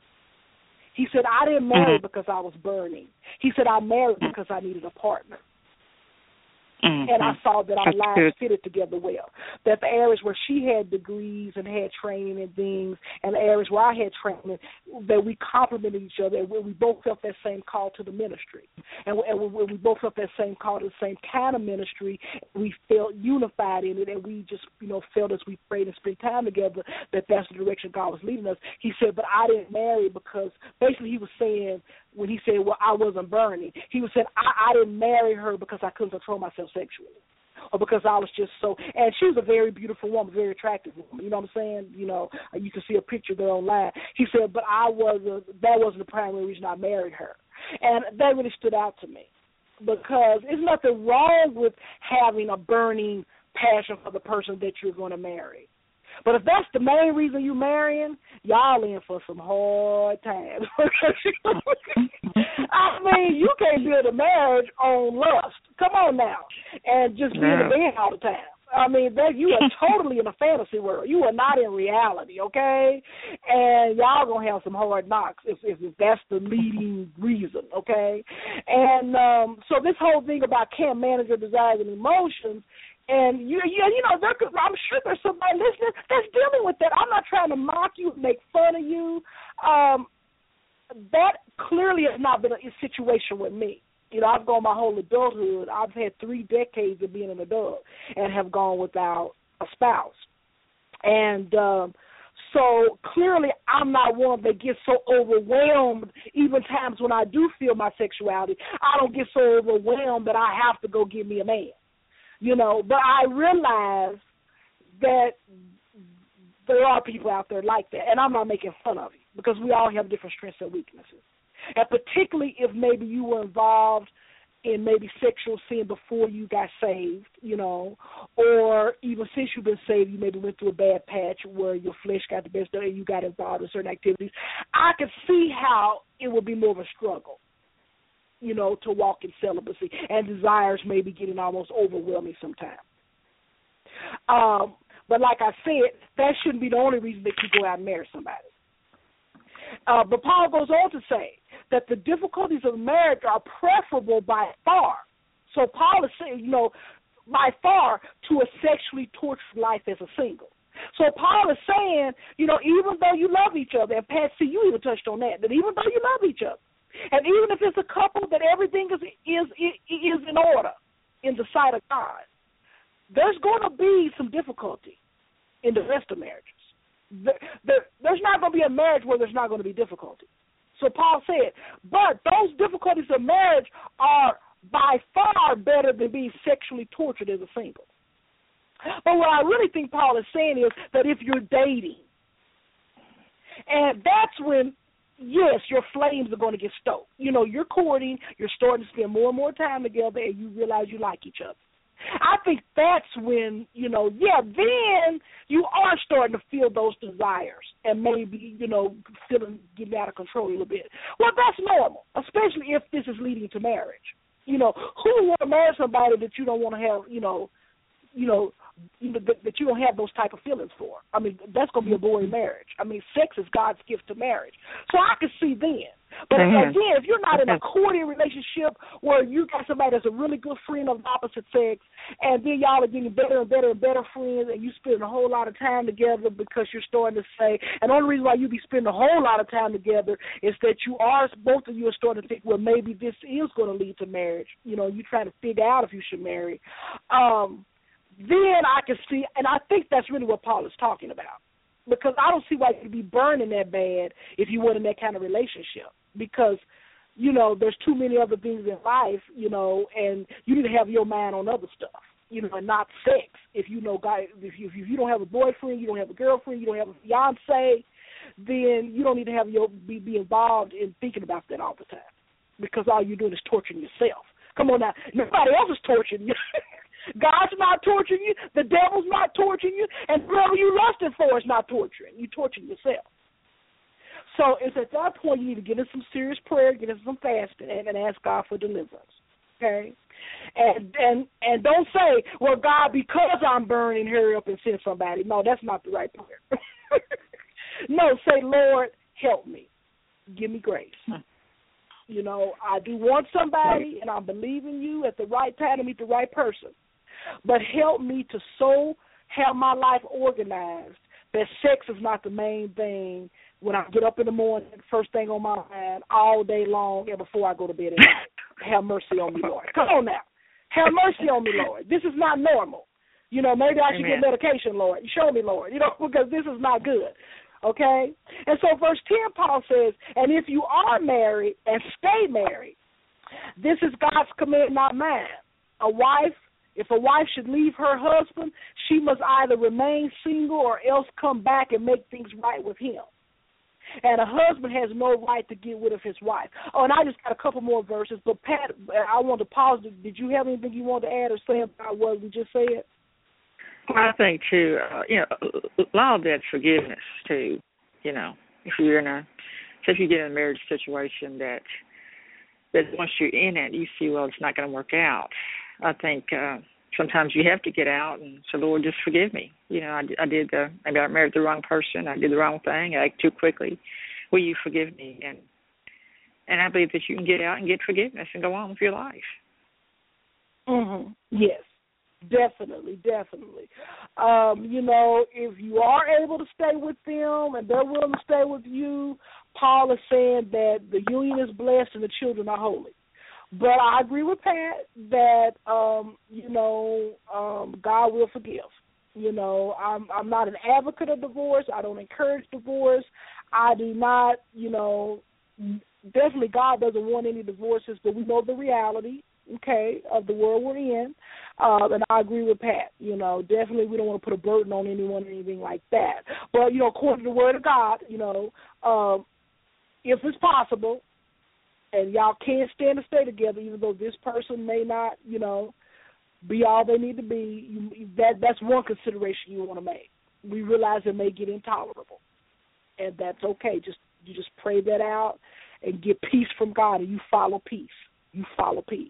He said, I didn't marry because I was burning. He said, I married because I needed a partner. Mm-hmm. And I saw that our That's lives good. fitted together well. That the areas where she had degrees and had training and things, and the areas where I had training, that we complemented each other, and we both felt that same call to the ministry. And we, and we, we both felt that same call to the same kind of ministry. We felt unified in it, and we just, you know, felt as we prayed and spent time together that that's the direction God was leading us. He said, but I didn't marry because, basically he was saying, when he said, well, I wasn't burning, he was saying, I, I didn't marry her because I couldn't control myself sexually, or because I was just so, and she was a very beautiful woman, very attractive woman, you know what I'm saying? You know, you can see a picture there online. He said, but I wasn't, that wasn't the primary reason I married her. And that really stood out to me, because there's nothing wrong with having a burning passion for the person that you're going to marry. But if that's the main reason you marrying, y'all in for some hard times. I mean, you can't build a marriage on lust. Come on now. And just be in the bed all the time. I mean, that you are totally in a fantasy world. You are not in reality, okay? And y'all going to have some hard knocks if, if, if that's the leading reason, okay? And um, so this whole thing about can't manage your desires and emotions, and, you, you, you know, there could, I'm sure there's somebody listening that's dealing with that. I'm not trying to mock you, make fun of you. Um, that clearly has not been a situation with me. You know, I've gone my whole adulthood. I've had three decades of being an adult and have gone without a spouse. And um, so clearly I'm not one that gets so overwhelmed, even times when I do feel my sexuality, I don't get so overwhelmed that I have to go get me a man. You know, but I realize that there are people out there like that, and I'm not making fun of you because we all have different strengths and weaknesses. And particularly if maybe you were involved in maybe sexual sin before you got saved, you know, or even since you've been saved, you maybe went through a bad patch where your flesh got the best of it and you got involved in certain activities. I could see how it would be more of a struggle, you know, to walk in celibacy, and desires may be getting almost overwhelming sometimes. Um, but like I said, that shouldn't be the only reason that you go out and marry somebody. Uh, but Paul goes on to say that the difficulties of marriage are preferable by far. So Paul is saying, you know, by far to a sexually tortured life as a single. So Paul is saying, you know, even though you love each other, and Patsy, you even touched on that, that even though you love each other, and even if it's a couple that everything is is is in order in the sight of God, there's going to be some difficulty in the rest of marriages. There, there, there's not going to be a marriage where there's not going to be difficulty. So Paul said, but those difficulties of marriage are by far better than being sexually tortured as a single. But what I really think Paul is saying is that if you're dating, and that's when, yes, your flames are going to get stoked. You know, you're courting, you're starting to spend more and more time together, and you realize you like each other. I think that's when, you know, yeah, then you are starting to feel those desires and maybe, you know, feeling getting out of control a little bit. Well, that's normal, especially if this is leading to marriage. You know, who would want to marry somebody that you don't want to have, you know, you know, you know that, that you don't have those type of feelings for? I mean, that's going to be a boring marriage. I mean, sex is God's gift to marriage. So I can see then. But mm-hmm. again, if you're not in a courting relationship where you got somebody that's a really good friend of the opposite sex, and then y'all are getting better and better and better friends, and you spend a whole lot of time together because you're starting to say, and the only reason why you be spending a whole lot of time together is that you are, both of you are starting to think, well, maybe this is going to lead to marriage. You know, you're trying to figure out if you should marry. Um, then I can see, and I think that's really what Paul is talking about. Because I don't see why you'd be burning that bad if you weren't in that kind of relationship. Because, you know, there's too many other things in life, you know, and you need to have your mind on other stuff, you know, and not sex. If you know, guy, if you, if you don't have a boyfriend, you don't have a girlfriend, you don't have a fiance, then you don't need to have your be, be involved in thinking about that all the time. Because all you're doing is torturing yourself. Come on now, nobody else is torturing you. God's not torturing you. The devil's not torturing you. And whoever you lusted for is not torturing. You're torturing yourself. So it's at that point you need to get in some serious prayer, get in some fasting, and, and ask God for deliverance. Okay? And and and don't say, well, God, because I'm burning, hurry up and send somebody. No, that's not the right prayer. No, say, Lord, help me. Give me grace. You know, I do want somebody, and I'm believing you at the right time to meet the right person. But help me to so have my life organized that sex is not the main thing when I get up in the morning, first thing on my mind, all day long, and before I go to bed at night. Have mercy on me, Lord. Come on now. Have mercy on me, Lord. This is not normal. You know, maybe I should Amen. Get medication, Lord. Show me, Lord, you know, because this is not good. Okay? And so verse ten, Paul says, and if you are married and stay married, this is God's command, not mine. A wife, if a wife should leave her husband, she must either remain single or else come back and make things right with him. And a husband has no right to get rid of his wife. Oh, and I just got a couple more verses, but Pat, I want to pause. Did you have anything you want to add or say about what we just said? Well, I think too, uh, you know, a lot of that's forgiveness too. You know, if you're in a, so if you get in a marriage situation that that once you're in it, you see, well, it's not going to work out. I think uh, sometimes you have to get out and say, Lord, just forgive me. You know, I, I did the, maybe I married the wrong person. I did the wrong thing. I acted too quickly. Will you forgive me? And and I believe that you can get out and get forgiveness and go on with your life. Mm-hmm. Yes. Definitely, definitely. Um, you know, if you are able to stay with them and they're willing to stay with you, Paul is saying that the union is blessed and the children are holy. But I agree with Pat that, um, you know, um, God will forgive. You know, I'm, I'm not an advocate of divorce. I don't encourage divorce. I do not, you know, definitely God doesn't want any divorces, but we know the reality, okay, of the world we're in. Uh, and I agree with Pat. You know, definitely we don't want to put a burden on anyone or anything like that. But, you know, according to the Word of God, you know, um, if it's possible and y'all can't stand to stay together, even though this person may not, you know, be all they need to be, you, that that's one consideration you want to make. We realize it may get intolerable, and that's okay. Just you just pray that out and get peace from God, and you follow peace. You follow peace.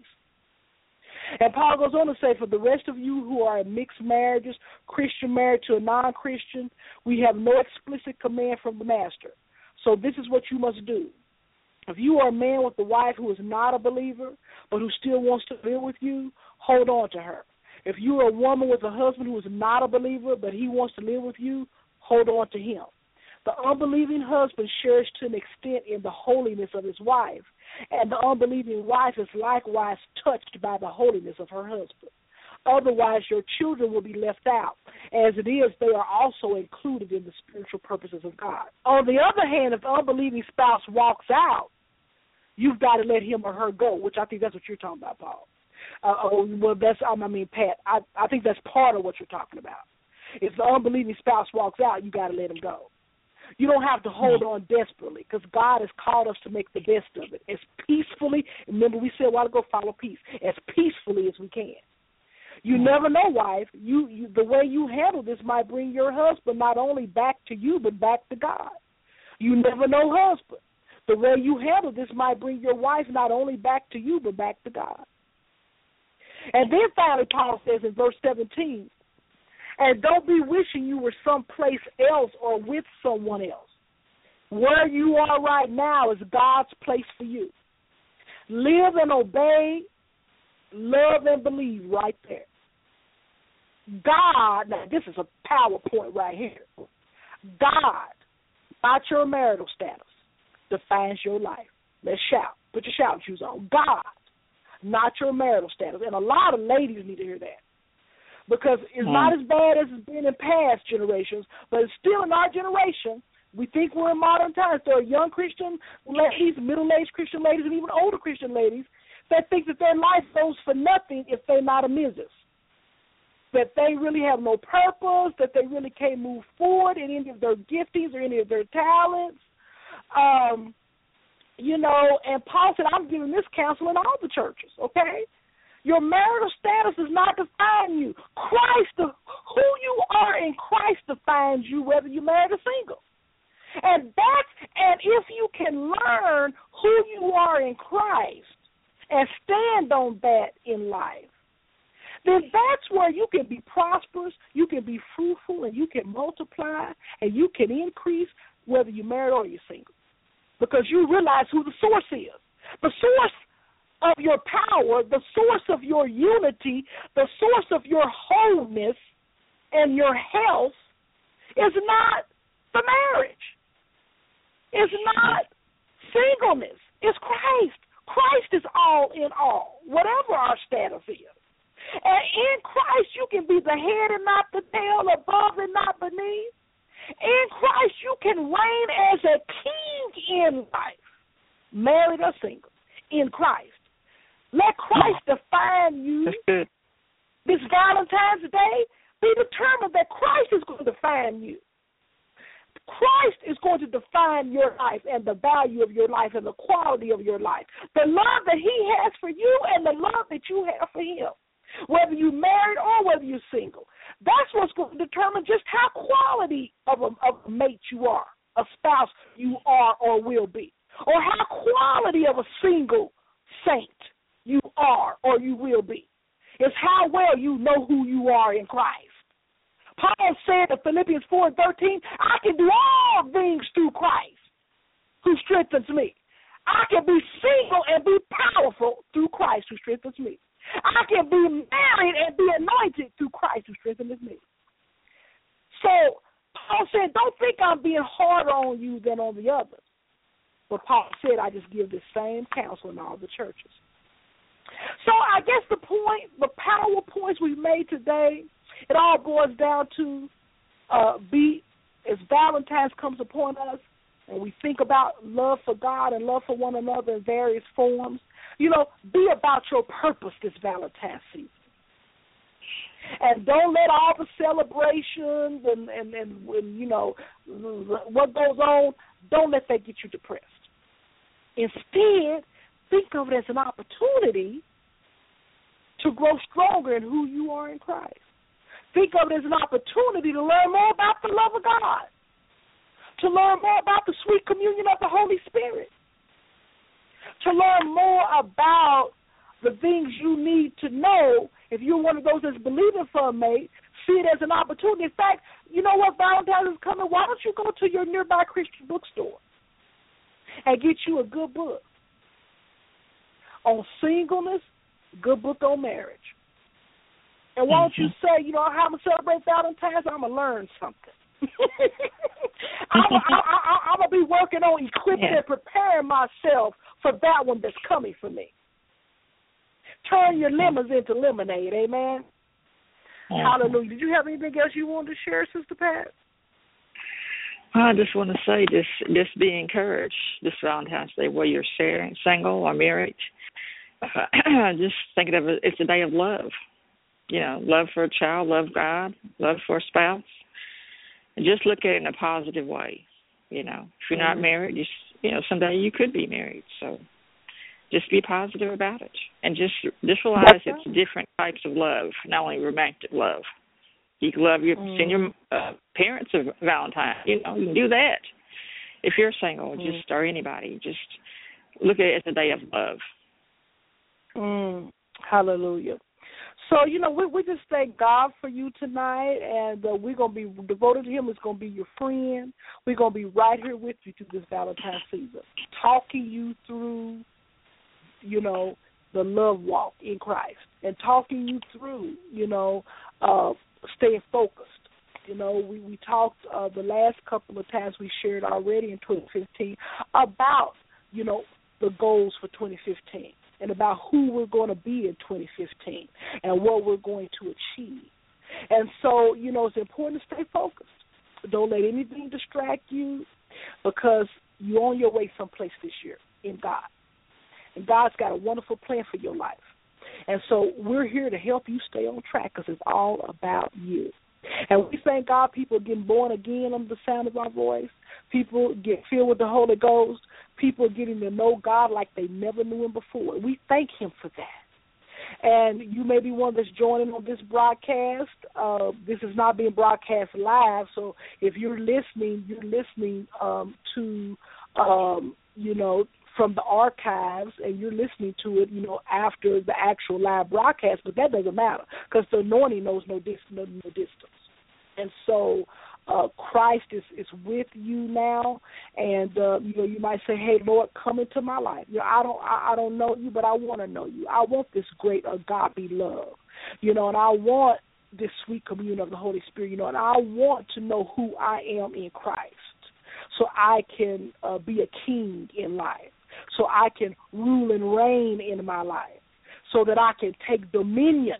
And Paul goes on to say, for the rest of you who are in mixed marriages, Christian married to a non-Christian, we have no explicit command from the master. So this is what you must do. If you are a man with a wife who is not a believer, but who still wants to live with you, hold on to her. If you are a woman with a husband who is not a believer, but he wants to live with you, hold on to him. The unbelieving husband shares to an extent in the holiness of his wife, and the unbelieving wife is likewise touched by the holiness of her husband. Otherwise, your children will be left out. As it is, they are also included in the spiritual purposes of God. On the other hand, if the unbelieving spouse walks out, you've got to let him or her go, which I think that's what you're talking about, Paul. Uh, oh, well, that's, I mean, Pat, I, I think that's part of what you're talking about. If the unbelieving spouse walks out, you got to let him go. You don't have to hold on desperately because God has called us to make the best of it as peacefully. Remember, we said a while ago, follow peace, as peacefully as we can. You never know, wife. You, you the way you handle this might bring your husband not only back to you but back to God. You never know, husband. The way you handle this might bring your wife not only back to you but back to God. And then finally, Paul says in verse seventeen, and don't be wishing you were someplace else or with someone else. Where you are right now is God's place for you. Live and obey, love and believe right there. God, now this is a PowerPoint right here. God, not your marital status, defines your life. Let's shout. Put your shout shoes on. God, not your marital status. And a lot of ladies need to hear that. Because it's mm. not as bad as it's been in past generations, but it's still in our generation. We think we're in modern times. There are young Christian ladies, middle-aged Christian ladies, and even older Christian ladies that think that their life goes for nothing if they're not a missus. That they really have no purpose, that they really can't move forward in any of their giftings or any of their talents. Um, you know, and Paul said, I'm giving this counsel in all the churches, okay? Your marital status does not define you. Christ, who you are in Christ defines you, whether you're married or single. And that's, and if you can learn who you are in Christ and stand on that in life, then that's where you can be prosperous, you can be fruitful, and you can multiply, and you can increase whether you're married or you're single. Because you realize who the source is. The source of your power, the source of your unity, the source of your wholeness and your health is not the marriage. It's not singleness. It's Christ. Christ is all in all, whatever our status is. And in Christ, you can be the head and not the tail, above and not beneath. In Christ, you can reign as a king in life, married or single, in Christ. Let Christ define you. This Valentine's Day, be determined that Christ is going to define you. Christ is going to define your life and the value of your life and the quality of your life. The love that he has for you and the love that you have for him, whether you're married or whether you're single. That's what's going to determine just how quality of a, of a mate you are, a spouse you are or will be, or how quality of a single saint you are or you will be. It's how well you know who you are in Christ. Paul said in Philippians four and thirteen, I can do all things through Christ who strengthens me. I can be single and be powerful through Christ who strengthens me. I can be married and be anointed through Christ who strengthens me. So Paul said, don't think I'm being harder on you than on the others. But Paul said, I just give the same counsel in all the churches. So I guess the point, the power points we've made today, it all boils down to uh, be, as Valentine's comes upon us, and we think about love for God and love for one another in various forms, you know, be about your purpose this Valentine's season. And don't let all the celebrations and, and, and, and, you know, what goes on, don't let that get you depressed. Instead, think of it as an opportunity to grow stronger in who you are in Christ. Think of it as an opportunity to learn more about the love of God, to learn more about the sweet communion of the Holy Spirit, to learn more about the things you need to know. If you're one of those that's believing for a mate, see it as an opportunity. In fact, you know what, Valentine's is coming. Why don't you go to your nearby Christian bookstore and get you a good book on singleness, good book on marriage. And why don't you say, you know, how I'm going to celebrate Valentine's? I'm going to learn something. I'm going to be working on equipping yeah. and preparing myself for that one that's coming for me. Turn your lemons into lemonade, amen? Mm-hmm. Hallelujah. Did you have anything else you wanted to share, Sister Pat? I just want to say, just, just be encouraged this Valentine's Day, whether you're sharing, single or married. Uh, just think of it, it's a day of love. You know, love for a child, love God, love for a spouse. And just look at it in a positive way. You know, if you're not married, you, you know, someday you could be married. So just be positive about it. And just, just realize it's different types of love, not only romantic love. You can love your, mm. send your uh, parents a Valentine. You know, you can do that. If you're single, mm. just or anybody, just look at it as a day of love. Mm. Hallelujah. So, you know, we, we just thank God for you tonight, and uh, we're going to be devoted to Him. It's going to be your friend. We're going to be right here with you through this Valentine's season, talking you through, you know, the love walk in Christ, and talking you through, you know, uh, staying focused. You know, we, we talked uh, the last couple of times we shared already in twenty fifteen about, you know, the goals for twenty fifteen. And about who we're going to be in twenty fifteen and what we're going to achieve. And so, you know, it's important to stay focused. Don't let anything distract you, because you're on your way someplace this year in God. And God's got a wonderful plan for your life. And so we're here to help you stay on track, because it's all about you. And we thank God people are getting born again under the sound of our voice. People get filled with the Holy Ghost. People are getting to know God like they never knew Him before. We thank Him for that. And you may be one that's joining on this broadcast. Uh, this is not being broadcast live, so if you're listening, you're listening um, to, um, you know, from the archives, and you're listening to it, you know, after the actual live broadcast, but that doesn't matter, because the anointing knows no, dis- no, no distance. And so uh, Christ is, is with you now, and, uh, you know, you might say, hey, Lord, come into my life. You know, I don't I, I don't know you, but I want to know you. I want this great agape love, you know, and I want this sweet communion of the Holy Spirit, you know, and I want to know who I am in Christ, so I can uh, be a king in life, so I can rule and reign in my life, so that I can take dominion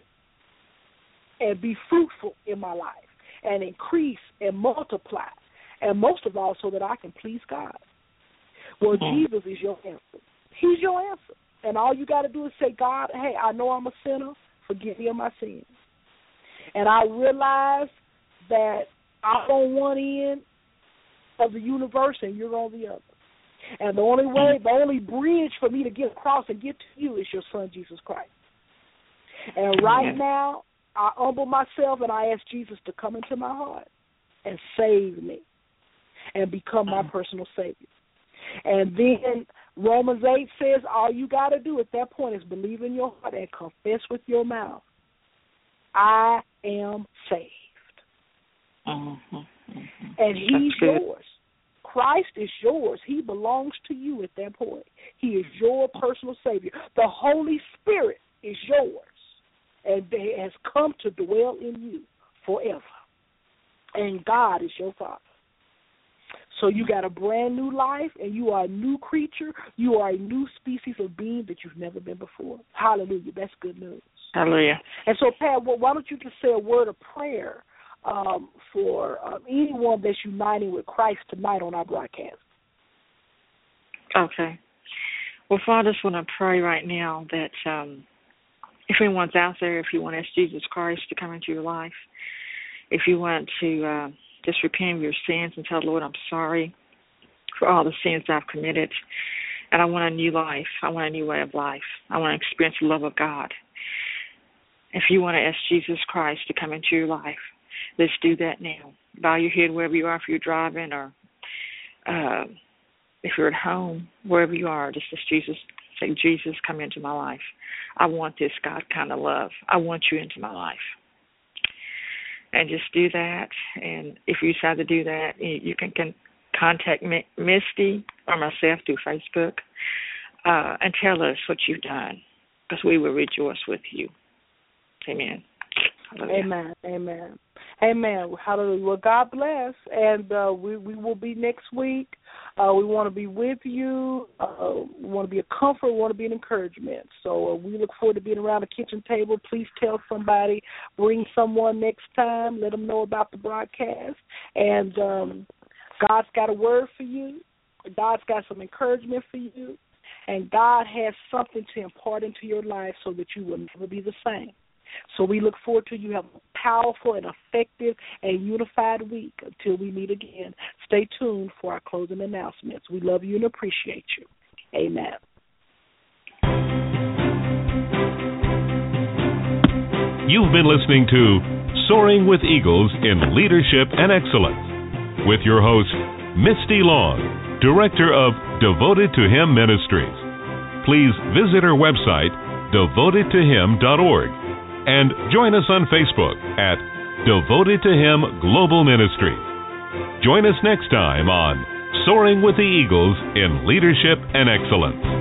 and be fruitful in my life and increase and multiply, and most of all, so that I can please God. Well, mm-hmm. Jesus is your answer. He's your answer. And all you got to do is say, God, hey, I know I'm a sinner. Forgive me of my sins. And I realize that I'm on one end of the universe and you're on the other. And the only way, the only bridge for me to get across and get to you is your Son, Jesus Christ. And right now, I humble myself and I ask Jesus to come into my heart and save me and become my personal Savior. And then Romans eight says all you got to do at that point is believe in your heart and confess with your mouth, I am saved. Mm-hmm. Mm-hmm. And he's yours. Christ is yours. He belongs to you at that point. He is your personal Savior. The Holy Spirit is yours and has come to dwell in you forever. And God is your Father. So you got a brand new life, and you are a new creature. You are a new species of being that you've never been before. Hallelujah. That's good news. Hallelujah. And so, Pat, well, why don't you just say a word of prayer um, for um, anyone that's uniting with Christ tonight on our broadcast? Okay. Well, Father, I just want to pray right now that um, if anyone's out there, if you want to ask Jesus Christ to come into your life, if you want to uh, just repent of your sins and tell the Lord, I'm sorry for all the sins I've committed, and I want a new life. I want a new way of life. I want to experience the love of God. If you want to ask Jesus Christ to come into your life, let's do that now. Bow your head wherever you are, if you're driving or uh, if you're at home, wherever you are, just ask Jesus, say, Jesus, come into my life. I want this God kind of love. I want you into my life. And just do that. And if you decide to do that, you can, can contact Misty or myself through Facebook uh, and tell us what you've done, because we will rejoice with you. Amen. Hallelujah. Amen. Amen. Amen. Hallelujah. Well, God bless. And uh, we, we will be next week. Uh, we want to be with you. Uh, we want to be a comfort. We want to be an encouragement. So uh, we look forward to being around the kitchen table. Please tell somebody. Bring someone next time. Let them know about the broadcast. And um, God's got a word for you. God's got some encouragement for you. And God has something to impart into your life so that you will never be the same. So we look forward to you have a powerful and effective and unified week until we meet again. Stay tuned for our closing announcements. We love you and appreciate you. Amen. You've been listening to Soaring with Eagles in Leadership and Excellence with your host, Misty Long, Director of Devoted to Him Ministries. Please visit our website, devoted to him dot org. And join us on Facebook at Devoted to Him Global Ministry. Join us next time on Soaring with the Eagles in Leadership and Excellence.